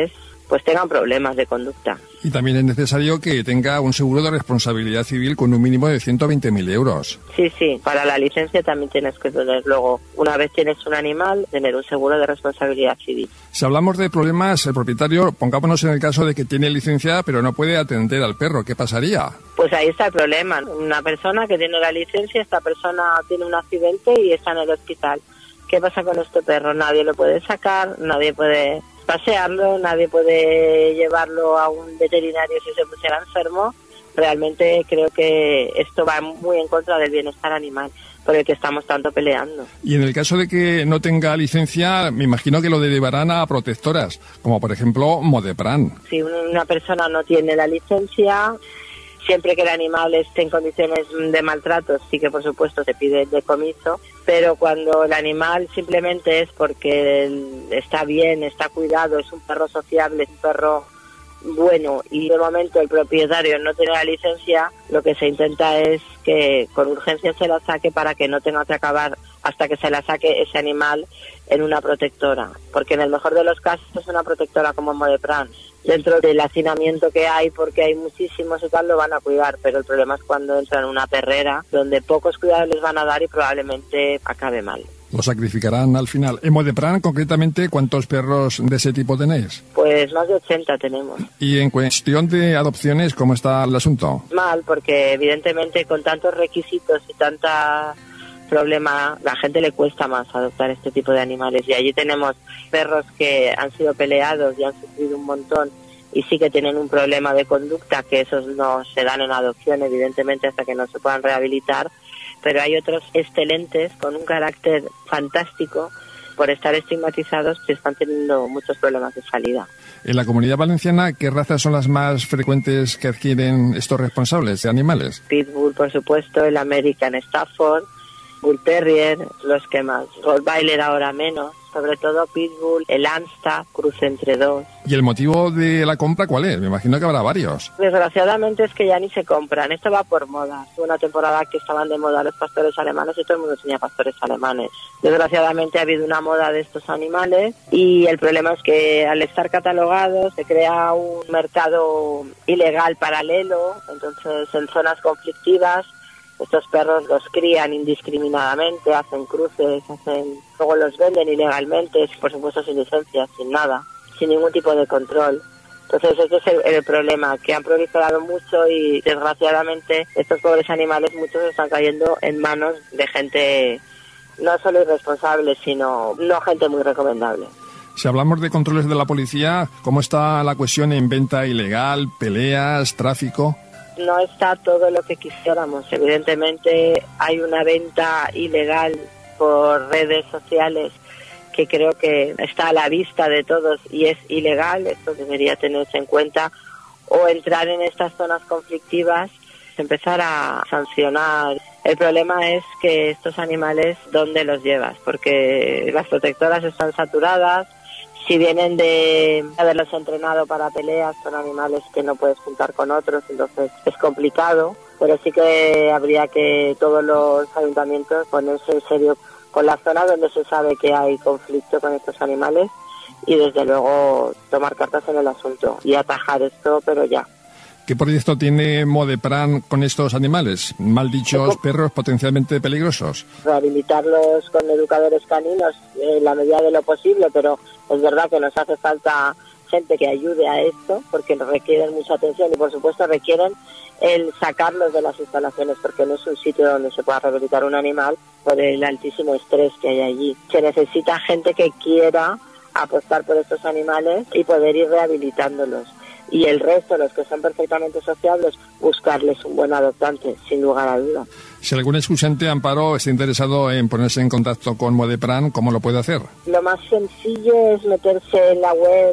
pues tengan problemas de conducta. Y también es necesario que tenga un seguro de responsabilidad civil con un mínimo de 120.000 euros. Sí, para la licencia también tienes que tener luego, una vez tienes un animal, tener un seguro de responsabilidad civil. Si hablamos de problemas, el propietario, pongámonos en el caso de que tiene licencia pero no puede atender al perro, ¿qué pasaría? Pues ahí está el problema. Una persona que tiene la licencia, esta persona tiene un accidente y está en el hospital. ¿Qué pasa con este perro? Nadie lo puede sacar, nadie puede pasearlo, nadie puede llevarlo a un veterinario si se pusiera enfermo. Realmente creo que esto va muy en contra del bienestar animal, por el que estamos tanto peleando. Y en el caso de que no tenga licencia, me imagino que lo derivarán a protectoras, como por ejemplo Modepran. Si una persona no tiene la licencia, siempre que el animal esté en condiciones de maltrato, sí que por supuesto se pide el decomiso, pero cuando el animal simplemente es porque está bien, está cuidado, es un perro sociable, es un perro bueno y de momento el propietario no tiene la licencia, lo que se intenta es que con urgencia se la saque para que no tenga que acabar hasta que se la saque ese animal en una protectora, porque en el mejor de los casos es una protectora como Modepran. Dentro del hacinamiento que hay, porque hay muchísimos y tal, lo van a cuidar, pero el problema es cuando entran en una perrera donde pocos cuidados les van a dar y probablemente acabe mal. Lo sacrificarán al final. En Modepran, concretamente, ¿cuántos perros de ese tipo tenéis? Pues más de 80 tenemos. Y en cuestión de adopciones, ¿cómo está el asunto? Mal, porque evidentemente con tantos requisitos y tanta problema, la gente le cuesta más adoptar este tipo de animales. Y allí tenemos perros que han sido peleados y han sufrido un montón y sí que tienen un problema de conducta, que esos no se dan en adopción, evidentemente, hasta que no se puedan rehabilitar. Pero hay otros excelentes, con un carácter fantástico, por estar estigmatizados, que están teniendo muchos problemas de salida. En la Comunidad Valenciana, ¿qué razas son las más frecuentes que adquieren estos responsables de animales? Pitbull, por supuesto, el American Stafford, Bull Terrier, los que más. Rottweiler ahora menos, sobre todo Pitbull, el Amstaff, cruce entre dos. ¿Y el motivo de la compra cuál es? Me imagino que habrá varios. Desgraciadamente es que ya ni se compran, esto va por moda. Hubo una temporada que estaban de moda los pastores alemanes y todo el mundo tenía pastores alemanes. Desgraciadamente ha habido una moda de estos animales y el problema es que al estar catalogados se crea un mercado ilegal paralelo, entonces en zonas conflictivas estos perros los crían indiscriminadamente, hacen cruces, luego los venden ilegalmente, por supuesto sin licencia, sin nada, sin ningún tipo de control. Entonces este es el problema, que han proliferado mucho y desgraciadamente estos pobres animales muchos están cayendo en manos de gente no solo irresponsable, sino no gente muy recomendable. Si hablamos de controles de la policía, ¿cómo está la cuestión en venta ilegal, peleas, tráfico? No está todo lo que quisiéramos. Evidentemente hay una venta ilegal por redes sociales que creo que está a la vista de todos y es ilegal. Esto debería tenerse en cuenta, o entrar en estas zonas conflictivas, empezar a sancionar. El problema es que estos animales, ¿dónde los llevas? Porque las protectoras están saturadas. Si vienen de haberlos entrenado para peleas, son animales que no puedes juntar con otros, entonces es complicado. Pero sí que habría que todos los ayuntamientos ponerse en serio con la zona donde se sabe que hay conflicto con estos animales y desde luego tomar cartas en el asunto y atajar esto, pero ya. ¿Qué proyecto tiene Modepran con estos animales? Mal dichos perros potencialmente peligrosos. Rehabilitarlos con educadores caninos en la medida de lo posible, pero es verdad que nos hace falta gente que ayude a esto porque requieren mucha atención y por supuesto requieren el sacarlos de las instalaciones porque no es un sitio donde se pueda rehabilitar un animal por el altísimo estrés que hay allí. Se necesita gente que quiera apostar por estos animales y poder ir rehabilitándolos. Y el resto, los que son perfectamente sociables, buscarles un buen adoptante, sin lugar a duda. Si algún escuchante, Amparo, está interesado en ponerse en contacto con Modepran, ¿cómo lo puede hacer? Lo más sencillo es meterse en la web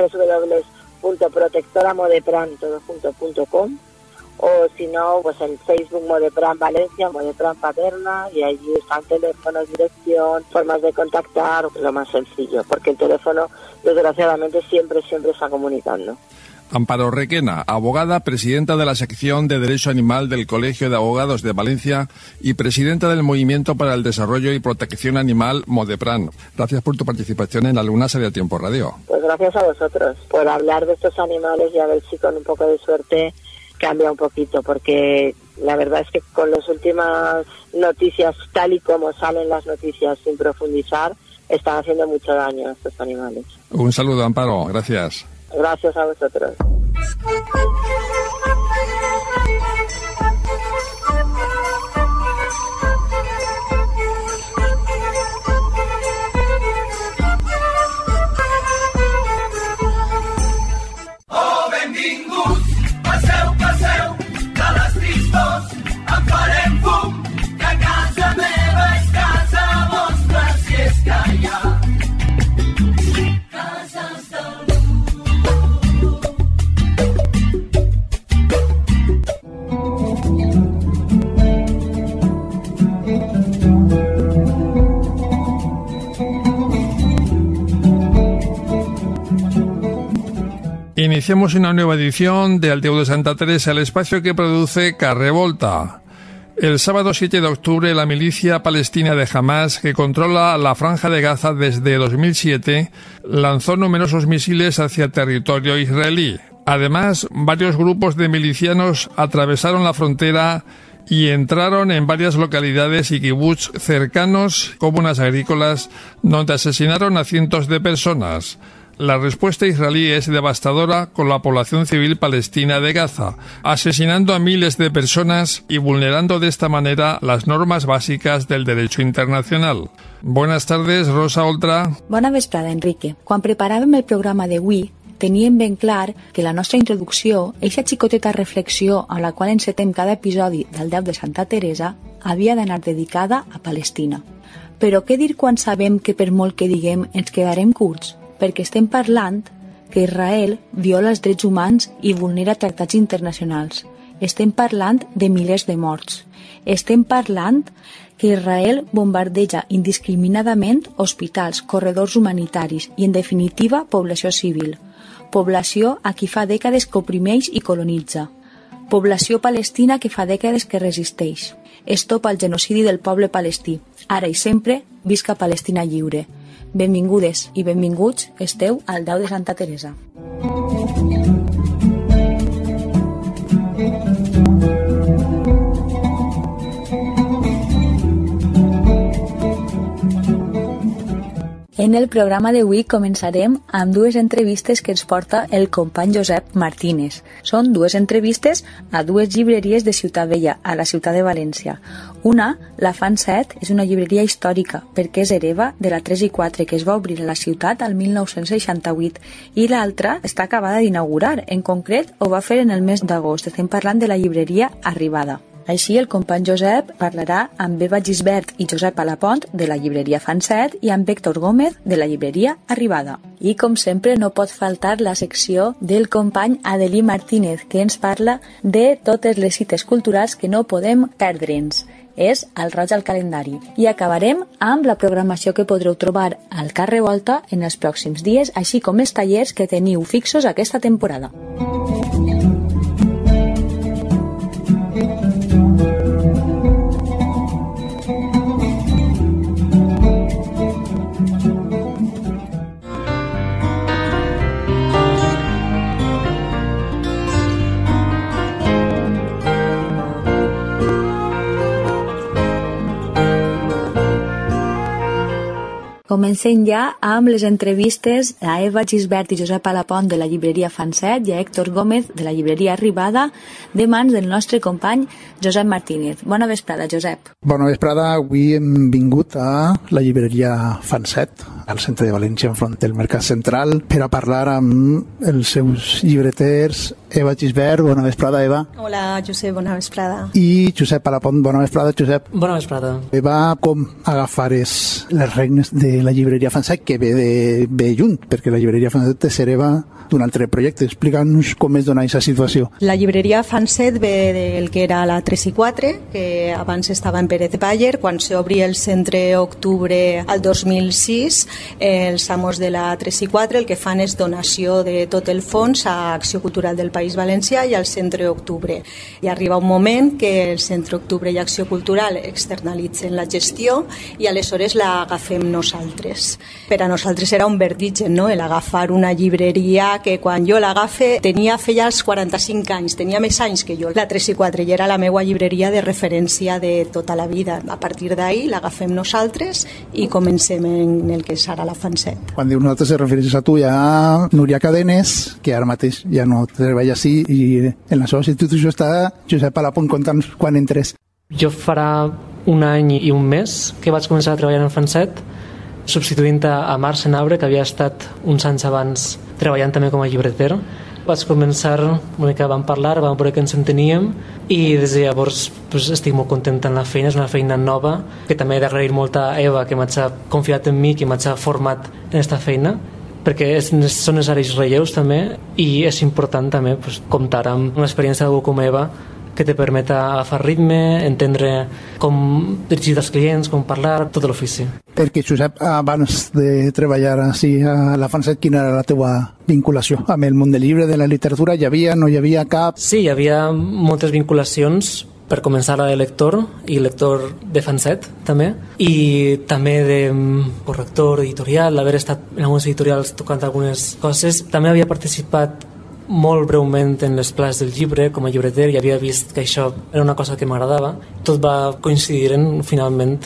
www.protectoramodepran.com o si no, pues en Facebook Modepran Valencia, Modepran Paterna, y allí están teléfonos, dirección, formas de contactar, lo más sencillo, porque el teléfono desgraciadamente siempre está comunicando. Amparo Requena, abogada, presidenta de la sección de Derecho Animal del Colegio de Abogados de Valencia y presidenta del Movimiento para el Desarrollo y Protección Animal, Modepran. Gracias por tu participación en La Luna Sale a Tiempo Radio. Pues gracias a vosotros por hablar de estos animales y a ver si con un poco de suerte cambia un poquito, porque la verdad es que con las últimas noticias, tal y como salen las noticias sin profundizar, están haciendo mucho daño a estos animales. Un saludo, Amparo. Gracias. Gracias a vosotros. Oh, benvinguts, passeu, passeu, de les tristos en farem fum, que casa meva és casa vostra, si és que hi ha cases del Iniciamos una nueva edición de Alteu de Santa Teresa, el espacio que produce Carrevolta. El sábado 7 de octubre, la milicia palestina de Hamas, que controla la Franja de Gaza desde 2007, lanzó numerosos misiles hacia territorio israelí. Además, varios grupos de milicianos atravesaron la frontera y entraron en varias localidades y kibbutz cercanos, comunas agrícolas, donde asesinaron a cientos de personas. La respuesta israelí es devastadora con la población civil palestina de Gaza, asesinando a miles de personas y vulnerando de esta manera las normas bàsiques del derecho internacional. Buenas tardes, Rosa Oltra. Bona vesprada, Enrique. Quan preparàvem el programa d'avui, teníem ben clar que la nostra introducció, eixa xicoteta reflexió a la qual encetem cada episodi del Déu de Santa Teresa, havia d'anar dedicada a Palestina. Però què dir quan sabem que per molt que diguem ens quedarem curts? Perquè estem parlant que Israel viola els drets humans i vulnera tractats internacionals. Estem parlant de milers de morts. Estem parlant que Israel bombardeja indiscriminadament hospitals, corredors humanitaris i, en definitiva, població civil. Població a qui fa dècades que oprimeix i colonitza. Població palestina que fa dècades que resisteix. Stop al genocidi del poble palestí. Ara i sempre, visca Palestina lliure. Benvingudes i benvinguts esteu al Déu de Santa Teresa. En el programa d'avui començarem amb dues entrevistes que ens porta el company Josep Martínez. Són dues entrevistes a dues llibreries de Ciutat Vella, a la ciutat de València. Una, la Fan 7, és una llibreria històrica perquè és hereva de la 3 i 4 que es va obrir a la ciutat al 1968 i l'altra està acabada d'inaugurar. En concret, ho va fer en el mes d'agost. Estem parlant de la llibreria Arribada. Així, el company Josep parlarà amb Eva Gisbert i Josep Palapont de la llibreria Fan 7 i amb Héctor Gómez de la llibreria Arribada. I, com sempre, no pot faltar la secció del company Adelí Martínez, que ens parla de totes les cites culturals que no podem perdre'ns. És el Roig al calendari. I acabarem amb la programació que podreu trobar al Carrevolta en els pròxims dies, així com els tallers que teniu fixos aquesta temporada. Comencem ja amb les entrevistes a Eva Gisbert i Josep Palapont de la llibreria Fan 7 i a Héctor Gómez de la llibreria Arribada de mans del nostre company Josep Martínez. Bona vesprada, Josep. Bona vesprada. Avui hem vingut a la llibreria Fan 7, al centre de València, enfront del Mercat Central, per a parlar amb els seus llibreters. Eva Gisbert, bona vesprada, Eva. Hola, Josep, bona vesprada. I Josep Palapont, bona vesprada, Josep. Bona vesprada. Eva, com agafares les regnes de la llibreria Fanset, que ve junt, perquè la llibreria Fanset té s'hereva d'un altre projecte. Explica'ns com es dona aquesta situació. La llibreria Fanset ve del que era la 3 i 4, que abans estava en Pérez Bayer. Quan s'obri el Centre Octubre al 2006, els amos de la 3 i 4 el que fan és donació de tot el fons a Acció Cultural del País Valencià i al Centre Octubre. I arriba un moment que el Centre Octubre i Acció Cultural externalitzen la gestió i aleshores l'agafem nosaltres. Per a nosaltres era un vertigen, no?, el agafar una llibreria que quan jo l'agafe feia els 45 anys, tenia més anys que jo. La 3 i 4 i era la meva llibreria de referència de tota la vida. A partir d'ahir l'agafem nosaltres i comencem en el que serà la Fanset. Quan dius nosaltres se refereixes a tu, hi ha Núria Cadenes, que ara mateix ja no treballa així, i en la seva institució està Josep Alapont. Conta'ns quan entres. Jo farà un any i un mes que vaig començar a treballar en Fanset, substituint a Marc Senabre, que havia estat uns anys abans treballant també com a llibreter. Vaig començar, una mica vam parlar, vam veure que ens enteníem i des de llavors estic molt contenta en la feina, és una feina nova, que també he d'agrair molt a Eva, que m'ha confiat en mi, que m'ha format en aquesta feina, perquè són necessaris relleus també i és important també comptar amb una experiència d'algú com Eva que te permet agafar ritme, entendre com dirigir als clients, com parlar, tot l'ofici. Perquè, Josep, abans de treballar així a la Fanset, quina era la teva vinculació amb el món del llibre, de la literatura? Hi havia, no hi havia cap? Sí, hi havia moltes vinculacions, per començar la de lector i lector de Fanset també, i també de corrector editorial, haver estat en algunes editorials tocant algunes coses. També havia participat molt breument en les places del llibre com a llibreter i havia vist que això era una cosa que m'agradava. Tot va coincidir en finalment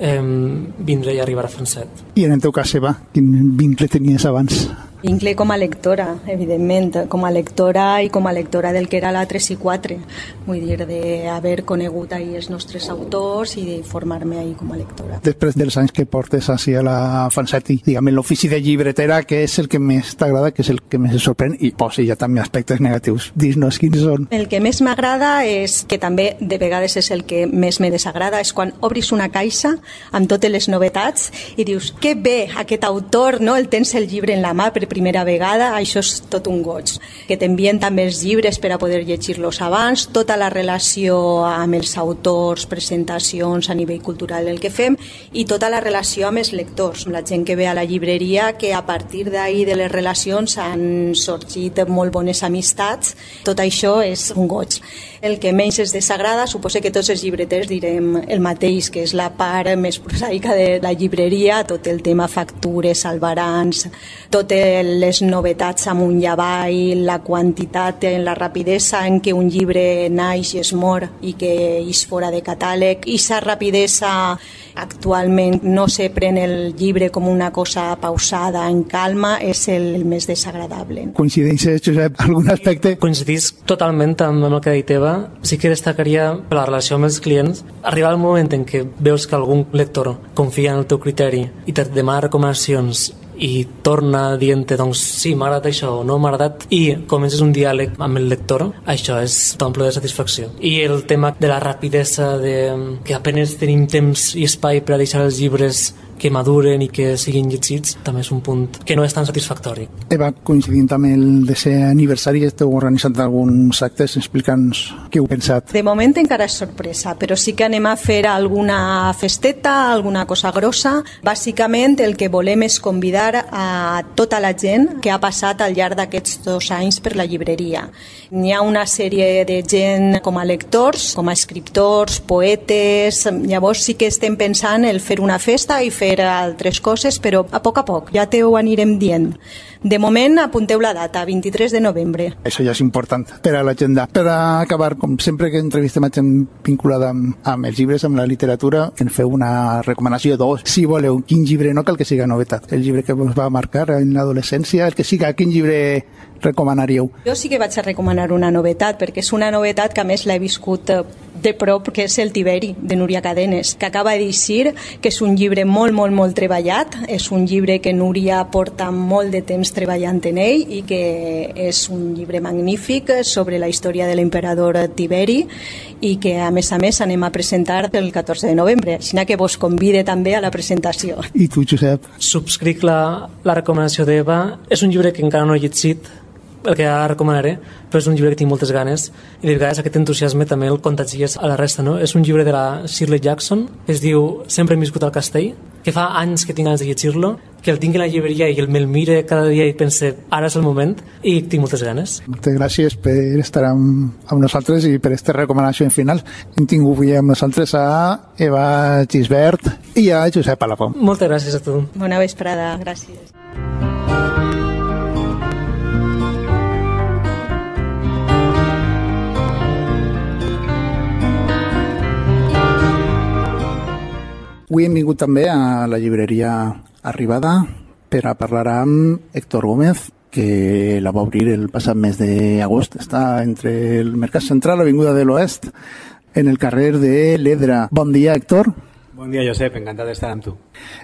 vindre i arribar a Fanset. I en el teu cas, Eva, quin vincle tenies abans? Vincle com a lectora, evidentment, com a lectora i com a lectora del que era la 3 i 4. Vull dir, d'haver conegut ahir els nostres autors i de formar-me ahir com a lectora. Després dels anys que portes així a la Fanset i, diguem, l'ofici de llibretera, què és el que més t'agrada, què és el que més et sorprèn i posi ja també aspectes negatius. Dis-nos quins són. El que més m'agrada és, que també de vegades és el que més me desagrada, és quan obris una caixa amb totes les novetats i dius, que bé aquest autor, no? El tens el llibre en la mà per primera vegada, això és tot un goig. Que t'envien també els llibres per a poder llegir-los abans, tota la relació amb els autors, presentacions a nivell cultural del que fem i tota la relació amb els lectors, la gent que ve a la llibreria, que a partir d'ahir de les relacions han sorgit molt bones amistats. Tot això és un goig. El que menys es desagrada, suposo que tots els llibreters direm el mateix, que és la part més prosaica de la llibreria, tot el tema factures, albarans, totes les novetats amunt i avall, la quantitat, la rapidesa en què un llibre naix i es mor i que és fora de catàleg, i aquesta rapidesa actualment no se pren el llibre com una cosa pausada, en calma, és el més desagradable. Coincideixes, Josep, algun aspecte? Coincidís totalment amb el que ha dit Eva. Sí que destacaria per la relació amb els clients, arribar al moment en què veus que algun lector confia en el teu criteri i te demana recomanacions i torna dient-te, doncs sí, m'ha agradat això o no m'ha agradat, i comences un diàleg amb el lector, això t'omple de satisfacció. I el tema de la rapidesa, que apenas tenim temps i espai per a deixar els llibres que maduren i que siguin llegits, també és un punt que no és tan satisfactori. Eva, coincidint amb el desè aniversari, esteu organitzant alguns actes, explica'ns què heu pensat. De moment encara és sorpresa, però sí que anem a fer alguna festeta, alguna cosa grossa. Bàsicament el que volem és convidar a tota la gent que ha passat al llarg d'aquests 2 anys per la llibreria. N'hi ha una sèrie de gent com a lectors, com a escriptors, poetes. Llavors sí que estem pensant en fer una festa i fer altres coses, però a poc, ja te ho anirem dient. De moment, apunteu la data, 23 de novembre. Això ja és important per a l'agenda. Per a acabar, com sempre que entrevistem a gent vinculada amb els llibres, amb la literatura, que ens feu una recomanació dos. Si voleu, quin llibre, no cal que siga novetat. El llibre que us va marcar en l'adolescència, el que siga, quin llibre recomanaríeu? Jo sí que vaig a recomanar una novetat, perquè és una novetat que a més l'he viscut de prop, que és El Tiberi, de Núria Cadenes, que acaba d'eixir, que és un llibre molt, molt, molt treballat. És un llibre que Núria porta molt de temps treballant en ell i que és un llibre magnífic sobre la història de l'emperador Tiberi i que, a més, anem a presentar el 14 de novembre. Així que vos convide també a la presentació. I tu, Josep? Subscric la recomanació d'Eva. És un llibre que encara no he llegit, el que ara recomanaré, però és un llibre que tinc moltes ganes i de vegades aquest entusiasme també el contagies a la resta, no? És un llibre de la Shirley Jackson que es diu Sempre hem viscut al castell, que fa anys que tinc ganes de llegir-lo, que el tinc a la llibreria i me'l mire cada dia i pense ara és el moment i tinc moltes ganes. Moltes gràcies per estar amb nosaltres i per aquesta recomanació en final. Hem tingut avui amb nosaltres a Eva Gisbert i a Josep Palafont. Moltes gràcies a tu. Bona vesprada, gràcies. Avui hem vingut també a la llibreria Arribada per a parlar amb Héctor Gómez, que la va obrir el passat mes d'agost. Està entre el Mercat Central, l'Avinguda de l'Oest, en el carrer de l'Edra. Bon dia, Héctor. Bon dia, Josep, encantat d'estar amb tu.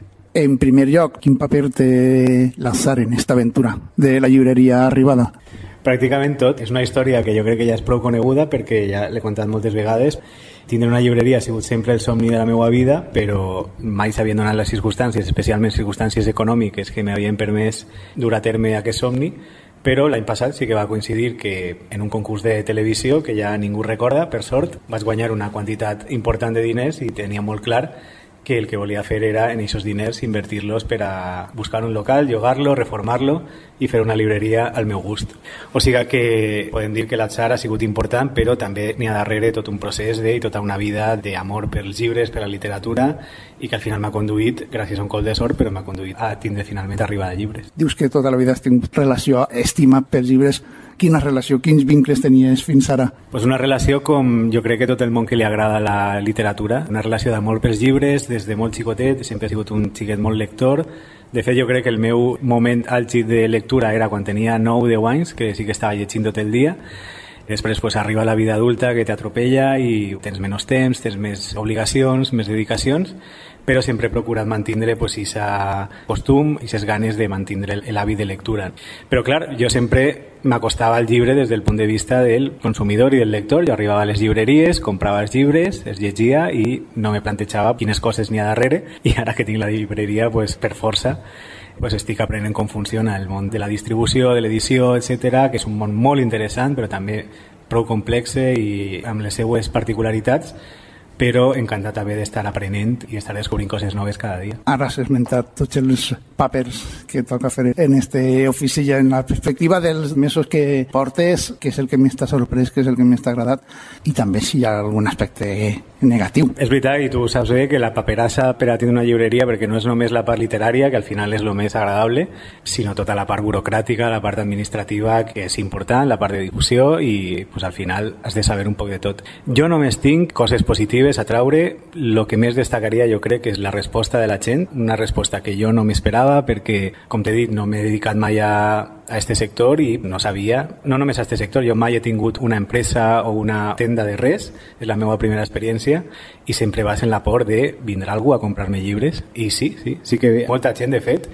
En primer lloc, quin paper té Lazar en esta aventura de la llibreria Arribada? Pràcticament tot. És una història que jo crec que ja és prou coneguda perquè ja l'he contat moltes vegades. Tindre una llibreria ha sigut sempre el somni de la meva vida, però mai s'havien donat les circumstàncies, especialment circumstàncies econòmiques que m'havien permès dur a terme aquest somni. Però l'any passat sí que va coincidir que en un concurs de televisió, que ja ningú recorda, per sort, vaig guanyar una quantitat important de diners i tenia molt clar que el que volia fer era en aquests diners invertir-los per a buscar un local, llogar-lo, reformar-lo i fer una llibreria al meu gust. O sigui que podem dir que l'atzar ha sigut important, però també n'hi ha darrere tot un procés i tota una vida d'amor pels llibres, per la literatura, i que al final m'ha conduït, gràcies a un col de sort, però m'ha conduït a tindre finalment Arribada Llibres. Dius que tota la vida has tingut relació, estima pels llibres. Quina relació, quins vincles tenies fins ara? Pues una relació com jo crec que tot el món que li agrada la literatura, una relació d'amor pels llibres, des de molt xicotet, sempre he sigut un xiquet molt lector. De fet, jo crec que el meu moment àlgid de lectura era quan tenia 9-10 anys, que sí que estava llegint tot el dia. Després pues, arriba la vida adulta que t'atropella i tens menys temps, tens més obligacions, més dedicacions, però sempre he procurat mantindre pues, esa costum i ses ganes de mantindre l'hàbit de lectura. Però clar, jo sempre m'acostava al llibre des del punt de vista del consumidor i del lector. Jo arribava a les llibreries, comprava els llibres, els llegia i no me plantejava quines coses n'hi ha darrere, i ara que tinc la llibreria, pues, per força, pues estic aprenent com funciona el món de la distribució, de l'edició, etc., que és un món molt interessant, però també prou complex i amb les seues particularitats, però encantat també d'estar aprenent i estar descobrint coses noves cada dia. Ara has esmentat tots els papers que toca fer en este ofici i en la perspectiva dels mesos que portes, que és el que més t'ha sorprès, que és el que més t'ha agradat, i també si hi ha algun aspecte negatiu. És veritat, i tu saps bé que la paperassa per a tenir una llibreria, perquè no és només la part literària, que al final és el més agradable, sinó tota la part burocràtica, la part administrativa, que és important, la part de difusió, i pues, al final has de saber un poc de tot. Jo només tinc coses positives a traure. El que més destacaria jo crec que és la resposta de la gent, una resposta que jo no m'esperava perquè, com t'he dit, no m'he dedicat mai a este sector i no sabia, no només a este sector, jo mai he tingut una empresa o una tenda de res, és la meva primera experiència i sempre vas en la por de vindrà algú a comprar-me llibres i sí que ve molta gent de fet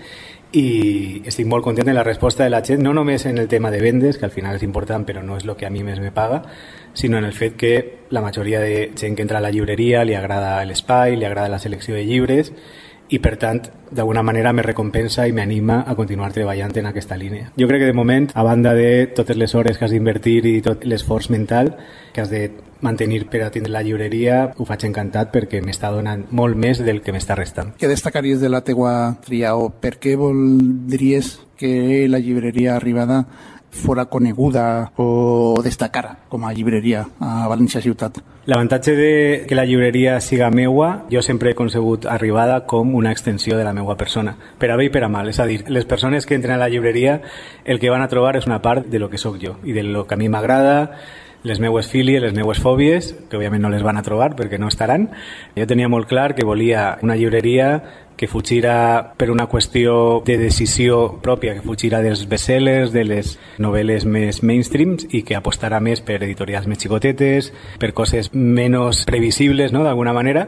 i estic molt content de la resposta de la gent, no només en el tema de vendes, que al final és important però no és el que a mi més me paga, sinó en el fet que la majoria de gent que entra a la llibreria li agrada l'espai, li agrada la selecció de llibres i per tant d'alguna manera me recompensa i m'anima a continuar treballant en aquesta línia. Jo crec que de moment, a banda de totes les hores que has d'invertir i tot l'esforç mental que has de mantenir per atendre la llibreria, ho faig encantat perquè m'està donant molt més del que m'està restant. Què destacaries de la teua tria o per què voldries que la llibreria Arribada fora coneguda o destacara com a llibreria a València ciutat? L'avantatge de que la llibreria siga meua, jo sempre he concebut Arribada com una extensió de la meua persona, per a bé i per a mal. És a dir, les persones que entren a la llibreria el que van a trobar és una part de lo que sóc jo i de lo que a mi m'agrada, les meues fílies, les meues fòbies, que òbviament no les van a trobar perquè no estaran. Jo tenia molt clar que volia una llibreria que fugira per una qüestió de decisió pròpia, que fugira dels bestsellers, de les novel·les més mainstreams i que apostarà més per editorials més xicotetes, per coses menys previsibles, no?, d'alguna manera,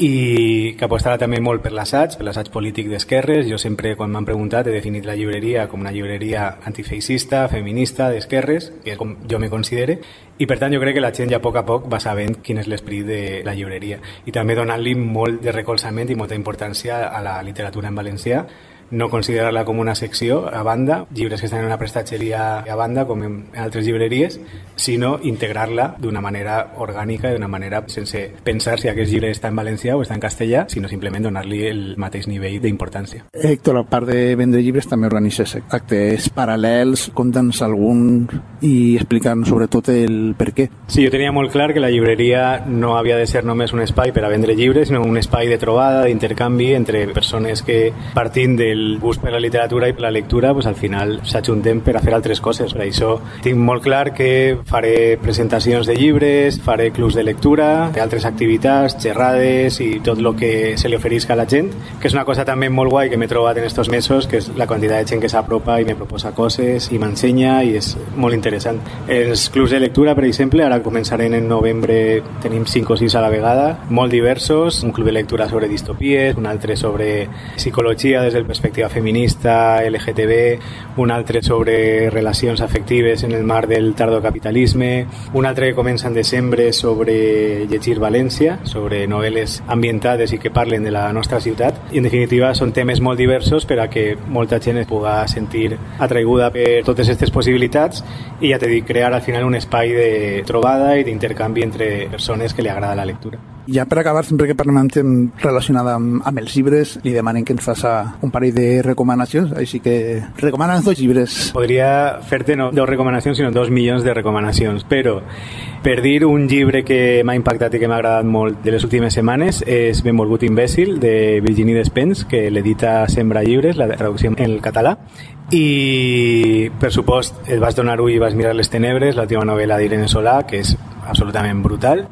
i que apostarà també molt per l'assaig polític d'esquerres. Jo sempre, quan m'han preguntat, he definit la llibreria com una llibreria antifeixista, feminista, d'esquerres, que és com jo me considere, i per tant jo crec que la gent ja a poc va sabent quin és l'esperit de la llibreria, i també donant-li molt de recolzament i molta importància a la literatura en valencià, no considerar-la com una secció a banda, llibres que estan en una prestatgeria a banda com en altres llibreries, sinó integrar-la d'una manera orgànica, d'una manera sense pensar si aquest llibre està en valencià o està en castellà, sinó simplement donar-li el mateix nivell d'importància. Héctor, a part de vendre llibres, també organitzes actes paral·lels, conta'ns algun i explica'ns sobretot el per què. Sí, jo tenia molt clar que la llibreria no havia de ser només un espai per a vendre llibres, sinó un espai de trobada, d'intercanvi entre persones que, partint del gust per la literatura i per la lectura, pues al final s'ajuntem per a fer altres coses. Per això tinc molt clar que faré presentacions de llibres, faré clubs de lectura, altres activitats, xerrades i tot el que se li oferisca a la gent, que és una cosa també molt guai que m'he trobat en estos mesos, que és la quantitat de gent que s'apropa i me proposa coses i m'ensenya, i és molt interessant. Els clubs de lectura, per exemple, ara començarem en novembre, tenim 5 o 6 a la vegada, molt diversos, un club de lectura sobre distopies, un altre sobre psicologia des del perspectiva feminista, LGTB, un altre sobre relacions afectives en el marc del tardocapitalisme, un altre que comença en desembre sobre llegir València, sobre novel·les ambientades i que parlen de la nostra ciutat, i en definitiva són temes molt diversos per a que molta gent es pugui sentir atraiguda per totes aquestes possibilitats, i ja t'he dit, crear al final un espai de trobada i d'intercanvi entre persones que li agrada la lectura. Ja per acabar, sempre que parlem amb gent relacionada amb els llibres, li demanen que ens faça un parell de recomanacions, així que recomana'ns 2 llibres. Podria fer-te no 2 recomanacions, sinó 2 milions de recomanacions, però per dir un llibre que m'ha impactat i que m'ha agradat molt de les últimes setmanes és Benvolgut imbècil, de Virginie Despens, que l'edita Sembra Llibres, la traducció en el català. I, per supost, Et vas donar ull i vas mirar les tenebres, l'última novel·la d'Irene Solà, que és absolutament brutal.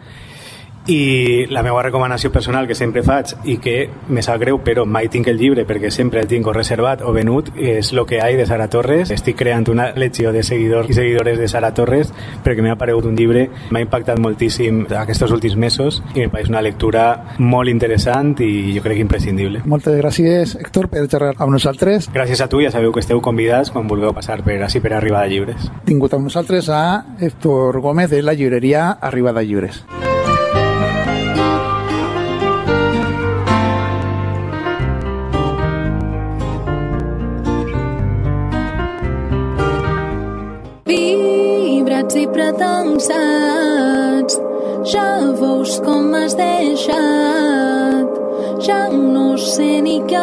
I la meva recomanació personal, que sempre faig i que me sap greu, però mai tinc el llibre perquè sempre el tinc o reservat o venut, és Lo que hay, de Sara Torres. Estic creant una legió de seguidors i seguidores de Sara Torres perquè m'ha aparegut un llibre, m'ha impactat moltíssim aquests últims mesos i me pareix una lectura molt interessant i jo crec imprescindible. Moltes gràcies, Héctor, per xerrar amb nosaltres. Gràcies a tu, ja sabeu que esteu convidats quan vulgueu passar per així per Arribada Llibres. Tingut amb nosaltres a Héctor Gómez de la llibreria Arribada Llibres. I pretensats, ja veus com m'has deixat, ja no sé ni què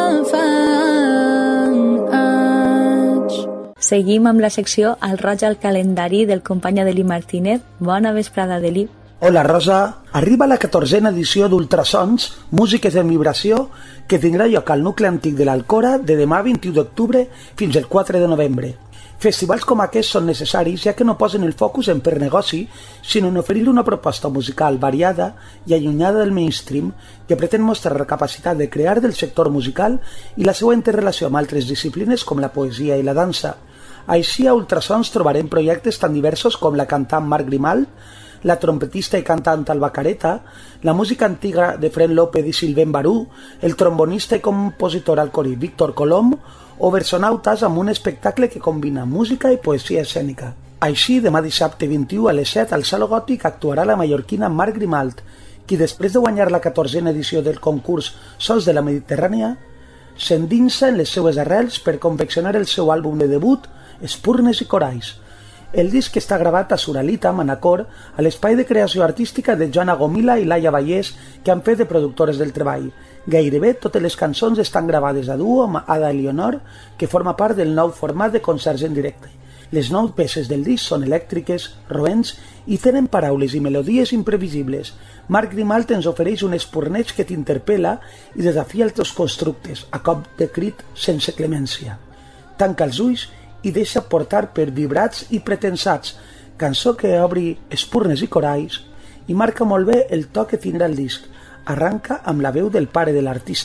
faig. Seguim amb la secció Al roig al calendari del company Adelí Martínez. Bona vesprada, Adelí. Hola, Rosa. Arriba la 14a edició d'Ultrasons, músiques en vibració, que tindrà lloc al nucli antic de l'Alcora de demà 21 d'octubre fins al 4 de novembre. Festivals com aquests són necessaris ja que no posen el focus en per negoci, sinó en oferir una proposta musical variada i allunyada del mainstream que pretén mostrar la capacitat de crear del sector musical i la seva interrelació amb altres disciplines com la poesia i la dansa. Així, a Ultrasons trobarem projectes tan diversos com la cantant Marc Grimalt, la trompetista i cantant Alba Careta, la música antiga de Fred López i Sylvain Barú, el trombonista i compositor alcorí Víctor Colom, o versonautes amb un espectacle que combina música i poesia escènica. Així, demà dissabte 21 a les 7 al Saló Gòtic actuarà la mallorquina Marc Grimalt, qui després de guanyar la 14a edició del concurs Sols de la Mediterrània, s'endinsa en les seues arrels per confeccionar el seu àlbum de debut, Espurnes i Coralls. El disc està gravat a Suralita, Manacor, a l'espai de creació artística de Joana Gomila i Laia Vallès, que han fet de productores del treball. Gairebé totes les cançons estan gravades a duo amb Ada Elionor, que forma part del nou format de concerts en directe. Les 9 peces del disc són elèctriques, roents i tenen paraules i melodies imprevisibles. Marc Grimalt ens ofereix un espurneig que t'interpel·la i desafia els teus constructes, a cop de crit sense clemència. Tanca els ulls i deixa portar per vibrats i pretensats, cançó que obri Espurnes i Coralls i marca molt bé el to que tindrà el disc. Arranca amb la veu del pare de l'artista,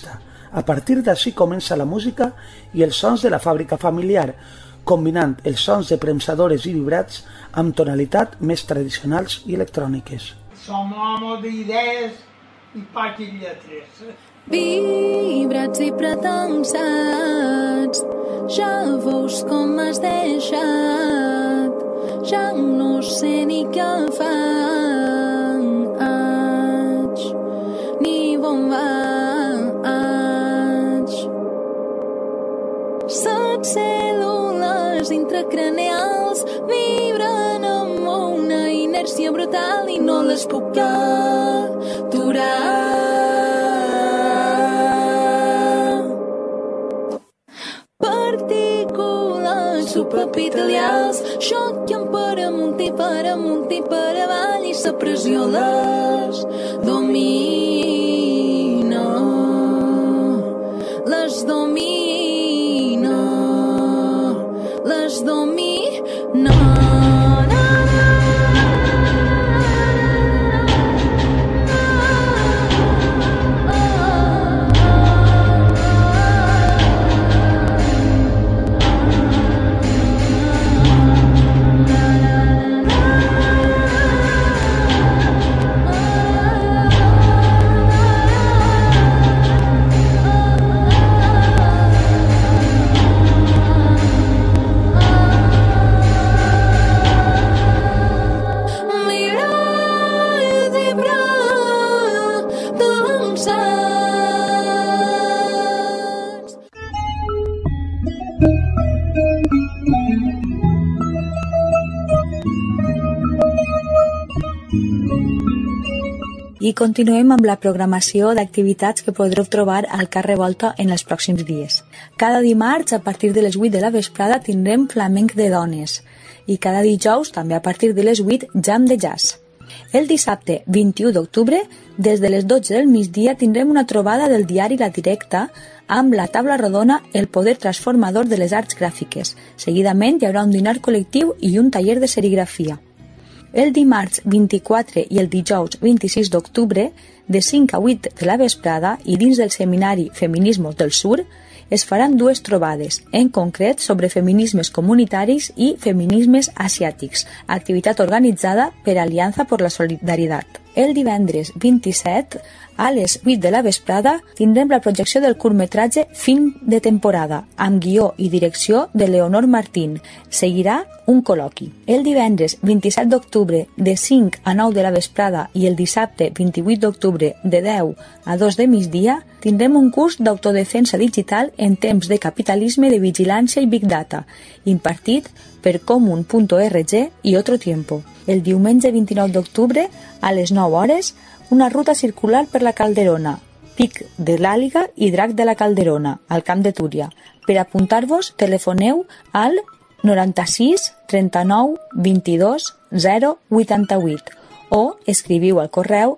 A partir d'ací comença la música i els sons de la fàbrica familiar, combinant els sons de premsadores i vibrats amb tonalitat més tradicionals i electròniques. Som homes d'idees i poques lletres. Vibrats i pretensats, ja veus com m'has deixat, ja no sé ni què faig, ni on vaig. Set cèl·lules intracraneals vibren amb una inèrcia brutal i no les puc aturar. Partícules subepitelials xoquen per amunt i per amunt i per avall i la pressió les domina, les domina, les domina. I continuem amb la programació d'activitats que podreu trobar al carrer Volta en els pròxims dies. Cada dimarts, a partir de les 8 de la vesprada, tindrem flamenc de dones. I cada dijous, també a partir de les 8, jam de jazz. El dissabte 21 d'octubre, des de les 12 del migdia, tindrem una trobada del diari La Directa amb la taula rodona El poder transformador de les arts gràfiques. Seguidament hi haurà un dinar col·lectiu i un taller de serigrafia. El dimarts 24 i el dijous 26 d'octubre, de 5 a 8 de la vesprada i dins del seminari Feminismos del Sur, es faran dues trobades, en concret sobre feminismes comunitaris i feminismes asiàtics, activitat organitzada per Alianza por la Solidaritat. El divendres 27, a les 8 de la vesprada, tindrem la projecció del curtmetratge Fin de temporada, amb guió i direcció de Leonor Martín. Seguirà un col·loqui. El divendres 27 d'octubre, de 5 a 9 de la vesprada, i el dissabte 28 d'octubre, de 10 a 2 de migdia, tindrem un curs d'autodefensa digital en temps de capitalisme de vigilància i Big Data, impartit per comun.org i Otro Tiempo. El diumenge 29 d'octubre, a les 9 hores, una ruta circular per la Calderona, Pic de l'Àliga i Drac de la Calderona, al Camp de Túria. Per apuntar-vos, telefoneu al 96 39 22 0 88 o escriviu al correu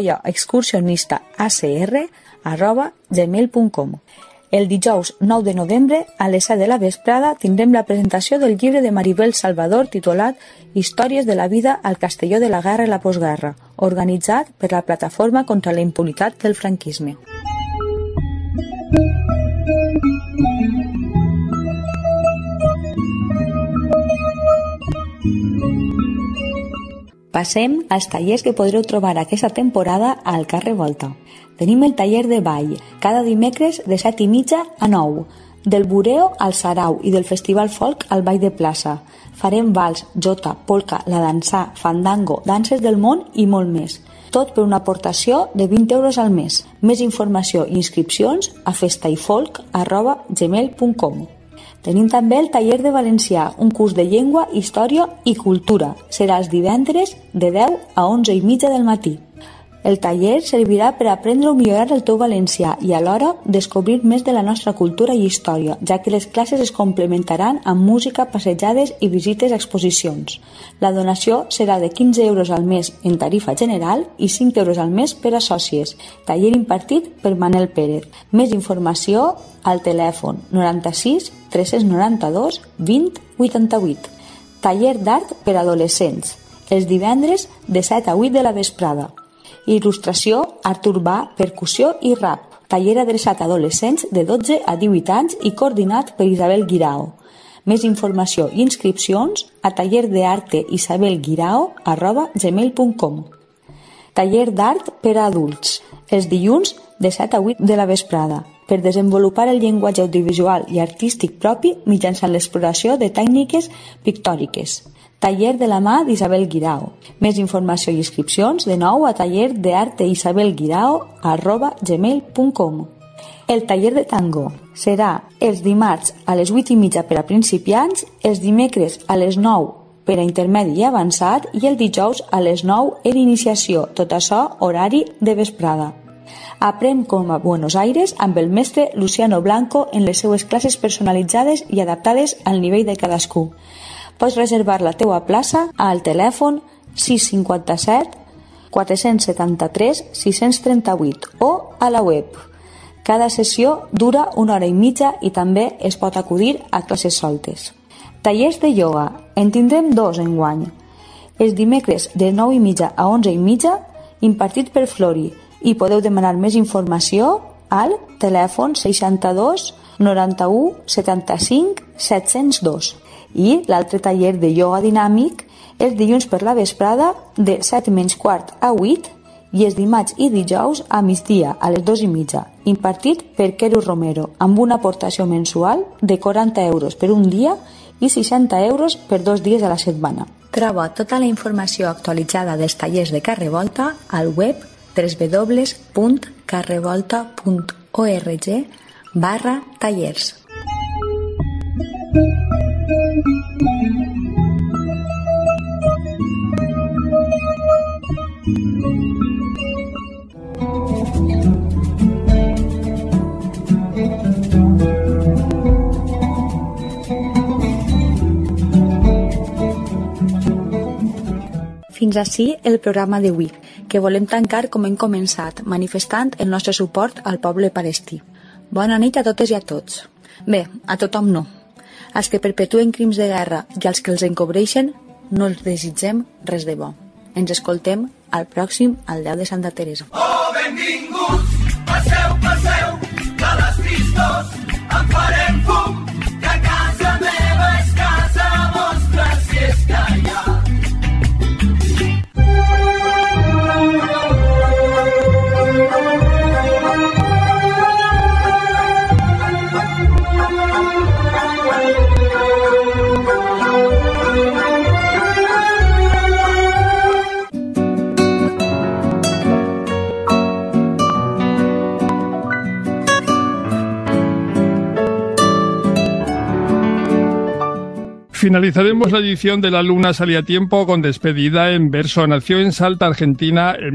collaexcursionistacr@gmail.com. El dijous 9 de novembre, a les 7 de la vesprada, tindrem la presentació del llibre de Maribel Salvador titulat Històries de la vida al Castelló de la Guerra i la Postguerra, organitzat per la Plataforma contra la Impunitat del Franquisme. Passem als tallers que podreu trobar aquesta temporada al carrer Volta. Tenim el taller de ball, cada dimecres de 7:30 a 9, del bureo al sarau i del festival folk al ball de plaça. Farem vals, jota, polka, la dansà, fandango, danses del món i molt més. Tot per una aportació de 20 euros al mes. Més informació i inscripcions a festaifolk@gmail.com. Tenim també el taller de valencià, un curs de llengua, història i cultura. Serà els divendres de 10 a 11:30 del matí. El taller servirà per aprendre o millorar el teu valencià i alhora descobrir més de la nostra cultura i història, ja que les classes es complementaran amb música, passejades i visites a exposicions. La donació serà de 15 euros al mes en tarifa general i 5 euros al mes per a sòcies. Taller impartit per Manel Pérez. Més informació al telèfon 96 392 20 88. Taller d'art per adolescents. Els divendres de 7 a 8 de la vesprada. Il·lustració, art urbà, percussió i rap. taller adreçat a adolescents de 12 a 18 anys i coordinat per Isabel Guirao. Més informació i inscripcions a tallerdearteisabelguirao@gmail.com. Taller d'art per a adults, els dilluns de 7 a 8 de la vesprada, per desenvolupar el llenguatge audiovisual i artístic propi mitjançant l'exploració de tècniques pictòriques. Taller de la mà d'Isabel Guirao. Més informació i inscripcions de nou a tallerdearteisabelguirao@gmail.com. El taller de tango serà els dimarts a les 8:30 per a principiants, els dimecres a les 9 per a intermedi i avançat i el dijous a les 9 en iniciació, tot això horari de vesprada. Aprèn com a Buenos Aires amb el mestre Luciano Blanco en les seues classes personalitzades i adaptades al nivell de cadascú. Pots reservar la teua plaça al telèfon 657 473 638 o a la web. Cada sessió dura 1 hora i mitja i també es pot acudir a classes soltes. Tallers de ioga. En tindrem 2 enguany. Els dimecres de 9:30 a 11:30 impartit per Flori i podeu demanar més informació al telèfon 62 91 75 702. I l'altre taller de ioga dinàmic els dilluns per la vesprada de 7:15 a 8 i els dimarts i dijous a migdia a les 2:30, impartit per Quero Romero, amb una aportació mensual de 40 euros per un dia i 60 euros per 2 dies a la setmana. Troba tota la informació actualitzada dels tallers de Carrevolta al web www.carrevolta.org/tallers. Fins ací el programa d'avui, que volem tancar com hem començat, manifestant el nostre suport al poble palestí. Bona nit a totes i a tots. Bé, a tothom no. Als que perpetuen crims de guerra i als que els encobreixen, no els desitgem res de bo. Ens escoltem al pròxim al 10 de Santa Teresa. Oh, benvinguts, passeu, passeu, que les tristos en farem fum, que casa meva és casa vostra si és que hi ha. Finalizaremos la edición de La Luna Salía a Tiempo con despedida en verso. Nació en Salta, Argentina, en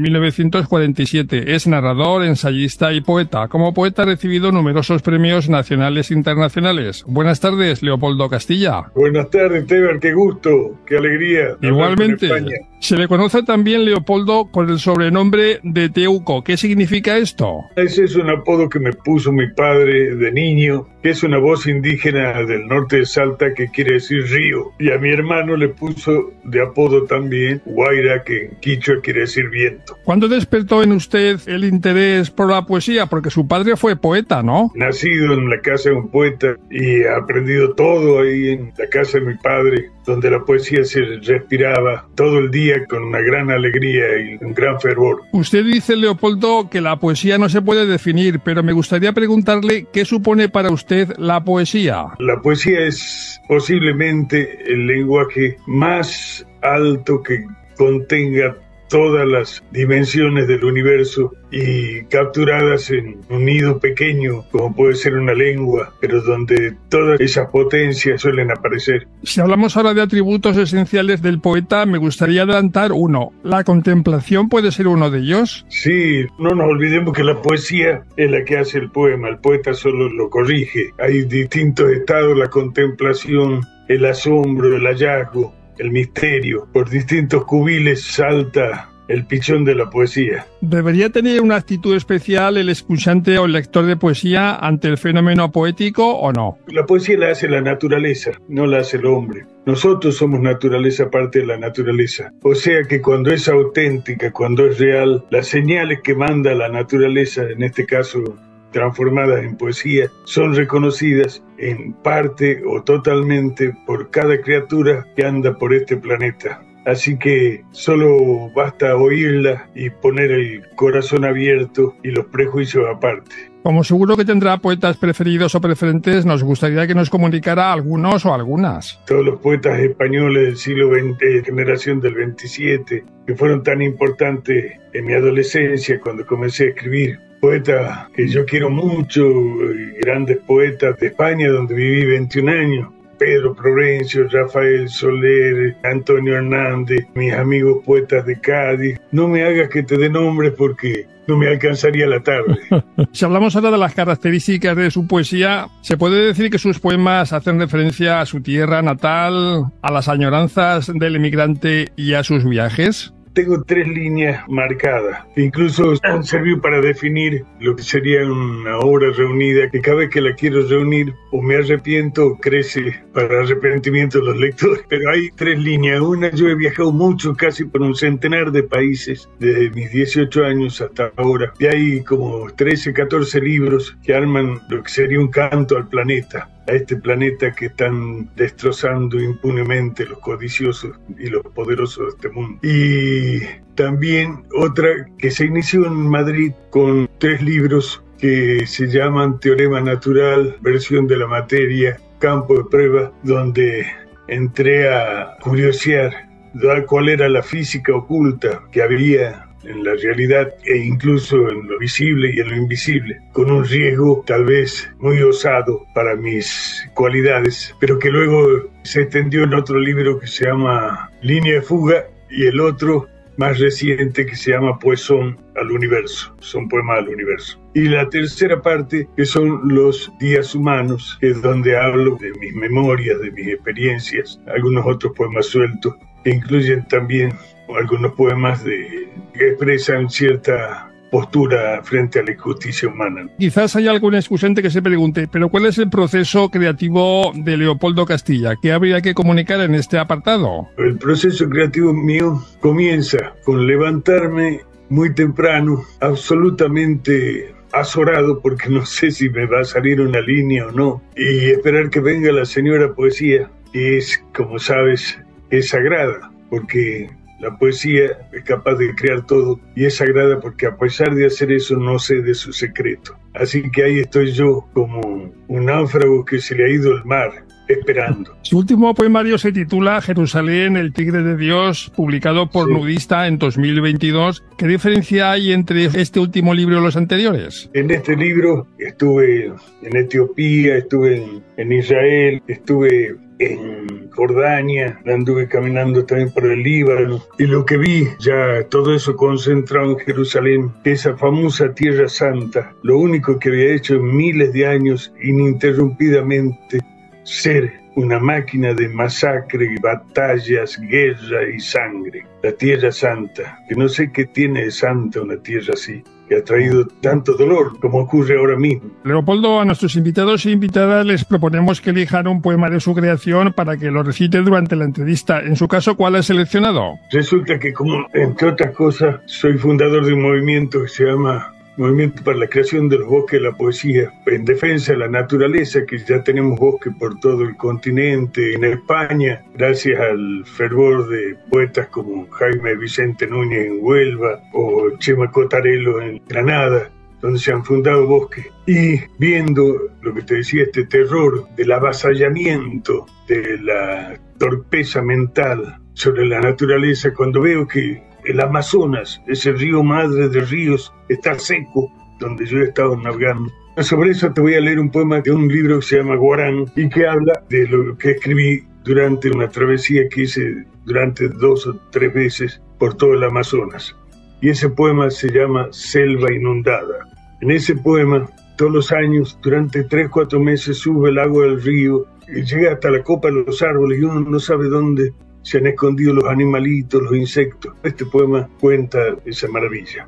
1947. Es narrador, ensayista y poeta. Como poeta ha recibido numerosos premios nacionales e internacionales. Buenas tardes, Leopoldo Castilla. Buenas tardes, Esteban. Qué gusto, qué alegría. Igualmente. Se le conoce también, Leopoldo, con el sobrenombre de Teuco. ¿Qué significa esto? Ese es un apodo que me puso mi padre de niño, que es una voz indígena del norte de Salta que quiere decir río. Y a mi hermano le puso de apodo también Guaira, que en quichua quiere decir viento. ¿Cuándo despertó en usted el interés por la poesía? Porque su padre fue poeta, ¿no? Nacido en la casa de un poeta y he aprendido todo ahí en la casa de mi padre, donde la poesía se respiraba todo el día con una gran alegría y un gran fervor. Usted dice, Leopoldo, que la poesía no se puede definir, pero me gustaría preguntarle qué supone para usted la poesía. La poesía es posiblemente el lenguaje más alto que contenga todas las dimensiones del universo y capturadas en un nido pequeño, como puede ser una lengua, pero donde todas esas potencias suelen aparecer. Si hablamos ahora de atributos esenciales del poeta, me gustaría adelantar uno. ¿La contemplación puede ser uno de ellos? Sí, no nos olvidemos que la poesía es la que hace el poema, el poeta solo lo corrige. Hay distintos estados, la contemplación, el asombro, el hallazgo, el misterio. Por distintos cubiles salta el pichón de la poesía. ¿Debería tener una actitud especial el escuchante o el lector de poesía ante el fenómeno poético o no? La poesía la hace la naturaleza, no la hace el hombre. Nosotros somos naturaleza, parte de la naturaleza. O sea que cuando es auténtica, cuando es real, las señales que manda la naturaleza, en este caso transformadas en poesía, son reconocidas en parte o totalmente por cada criatura que anda por este planeta. Así que solo basta oírla y poner el corazón abierto y los prejuicios aparte. Como seguro que tendrá poetas preferidos o preferentes, nos gustaría que nos comunicara algunos o algunas. Todos los poetas españoles del siglo XX, generación del 27, que fueron tan importantes en mi adolescencia cuando comencé a escribir. Poetas que yo quiero mucho, grandes poetas de España donde viví 21 años. Pedro Provencio, Rafael Soler, Antonio Hernández, mis amigos poetas de Cádiz. No me hagas que te dé nombres porque no me alcanzaría la tarde. Si hablamos ahora de las características de su poesía, ¿se puede decir que sus poemas hacen referencia a su tierra natal, a las añoranzas del emigrante y a sus viajes? Tengo 3 líneas marcadas, que incluso han servido para definir lo que sería una obra reunida, que cada vez que la quiero reunir, o me arrepiento o crece para arrepentimiento de los lectores. Pero hay 3 líneas. Una, yo he viajado mucho, casi por un centenar de países, desde mis 18 años hasta ahora. Y hay como 13, 14 libros que arman lo que sería un canto al planeta. A este planeta que están destrozando impunemente los codiciosos y los poderosos de este mundo. Y también otra que se inició en Madrid con 3 libros que se llaman Teorema Natural, Versión de la Materia, Campo de Prueba, donde entré a curiosear cuál era la física oculta que había en la realidad e incluso en lo visible y en lo invisible, con un riesgo tal vez muy osado para mis cualidades, pero que luego se extendió en otro libro que se llama Línea de Fuga y el otro más reciente que se llama Poesón al Universo, son poemas al universo. Y la tercera parte que son los días humanos, que es donde hablo de mis memorias, de mis experiencias, algunos otros poemas sueltos que incluyen también algunos poemas que expresan cierta postura frente a la injusticia humana. Quizás haya algún excusante que se pregunte, pero ¿cuál es el proceso creativo de Leopoldo Castilla? ¿Qué habría que comunicar en este apartado? El proceso creativo mío comienza con levantarme muy temprano, absolutamente azorado porque no sé si me va a salir una línea o no, y esperar que venga la señora poesía, que es, como sabes, es sagrada, porque la poesía es capaz de crear todo y es sagrada porque a pesar de hacer eso no sé de su secreto. Así que ahí estoy yo como un náufrago que se le ha ido el mar, esperando. Su último poemario se titula Jerusalén, el tigre de Dios, publicado por Nudista en 2022. ¿Qué diferencia hay entre este último libro y los anteriores? En este libro estuve en Etiopía, estuve en Israel, estuve en Jordania, anduve caminando también por el Líbano y lo que vi, ya todo eso concentrado en Jerusalén, esa famosa Tierra Santa, lo único que había hecho en miles de años ininterrumpidamente ser una máquina de masacre y batallas, guerra y sangre. La Tierra Santa, que no sé qué tiene de santa una tierra así, que ha traído tanto dolor como ocurre ahora mismo. Leopoldo, a nuestros invitados e invitadas les proponemos que elijan un poema de su creación para que lo recite durante la entrevista. En su caso, ¿cuál ha seleccionado? Resulta que, como entre otras cosas, soy fundador de un movimiento que se llama Movimiento para la Creación de los Bosques de la Poesía, en defensa de la naturaleza, que ya tenemos bosques por todo el continente, en España, gracias al fervor de poetas como Jaime Vicente Núñez en Huelva o Chema Cotarello en Granada, donde se han fundado bosques. Y viendo lo que te decía, este terror del avasallamiento, de la torpeza mental sobre la naturaleza, cuando veo que el Amazonas, ese río madre de ríos, está seco, donde yo he estado navegando. Sobre eso te voy a leer un poema de un libro que se llama Guarán y que habla de lo que escribí durante una travesía que hice durante 2 o 3 veces por todo el Amazonas. Y ese poema se llama Selva Inundada. En ese poema, todos los años, durante 3 o 4 meses, sube el agua del río y llega hasta la copa de los árboles y uno no sabe dónde se han escondido los animalitos, los insectos. Este poema cuenta esa maravilla.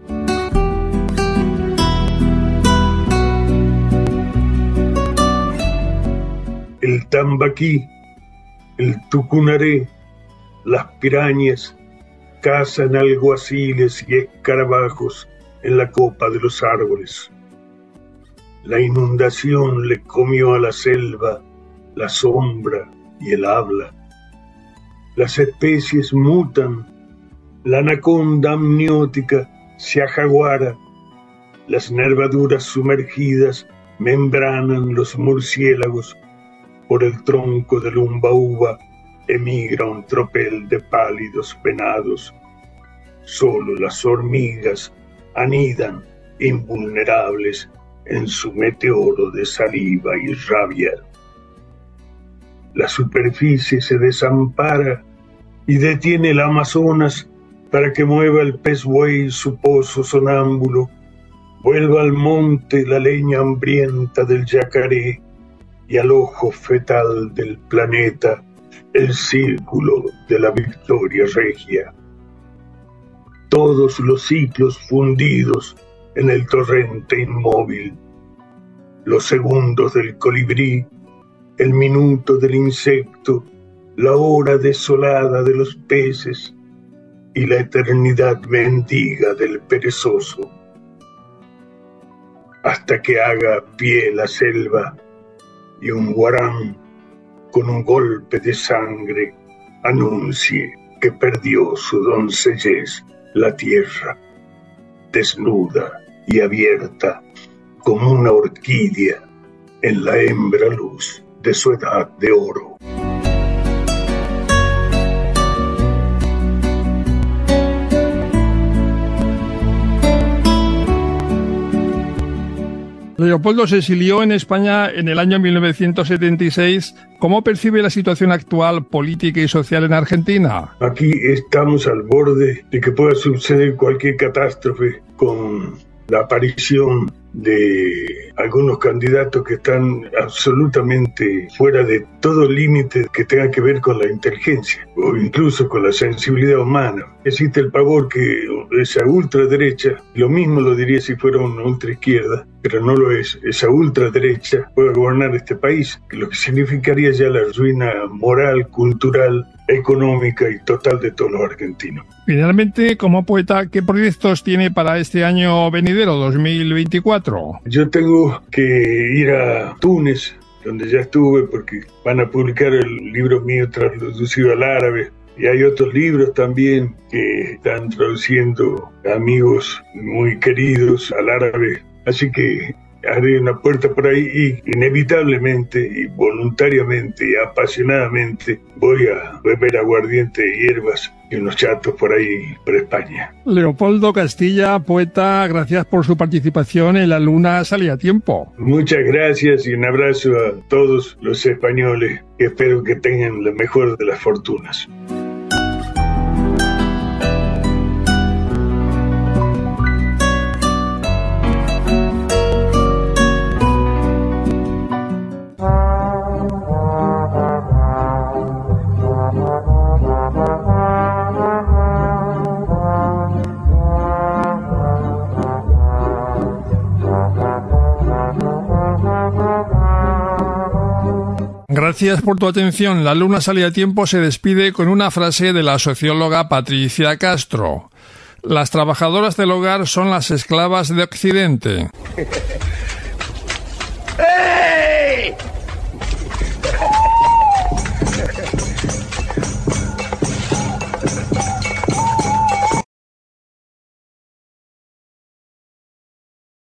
El tambaquí, el tucunaré, las pirañas cazan alguaciles y escarabajos en la copa de los árboles. La inundación le comió a la selva la sombra y el habla. Las especies mutan, la anaconda amniótica se ajaguara, las nervaduras sumergidas membranan los murciélagos, por el tronco del umbaúba emigra un tropel de pálidos venados. Solo las hormigas anidan invulnerables en su meteoro de saliva y rabia. La superficie se desampara y detiene el Amazonas para que mueva el pez buey su pozo sonámbulo, vuelva al monte la leña hambrienta del yacaré y al ojo fetal del planeta el círculo de la victoria regia. Todos los ciclos fundidos en el torrente inmóvil, los segundos del colibrí, el minuto del insecto, la hora desolada de los peces y la eternidad mendiga del perezoso. Hasta que haga pie la selva y un guarán con un golpe de sangre anuncie que perdió su doncellez la tierra, desnuda y abierta como una orquídea en la hembra luz de su edad de oro. Leopoldo se exilió en España en el año 1976. ¿Cómo percibe la situación actual política y social en Argentina? Aquí estamos al borde de que pueda suceder cualquier catástrofe con la aparición de algunos candidatos que están absolutamente fuera de todo límite que tenga que ver con la inteligencia o incluso con la sensibilidad humana. Existe el pavor que esa ultraderecha, lo mismo lo diría si fuera una ultraizquierda, pero no lo es, esa ultraderecha pueda gobernar este país, lo que significaría ya la ruina moral, cultural, económica y total de todos los argentinos. Finalmente, como poeta, ¿qué proyectos tiene para este año venidero, 2024? Yo tengo que ir a Túnez, donde ya estuve, porque van a publicar el libro mío traducido al árabe. Y hay otros libros también que están traduciendo amigos muy queridos al árabe. Así que haré una puerta por ahí y inevitablemente y voluntariamente y apasionadamente voy a beber aguardiente de hierbas y unos chatos por ahí, por España. Leopoldo Castilla, poeta, gracias por su participación en La Luna Sale a Tiempo. Muchas gracias y un abrazo a todos los españoles que espero que tengan la mejor de las fortunas. Gracias por tu atención. La Luna Sale a Tiempo se despide con una frase de la socióloga Patricia Castro. Las trabajadoras del hogar son las esclavas de Occidente.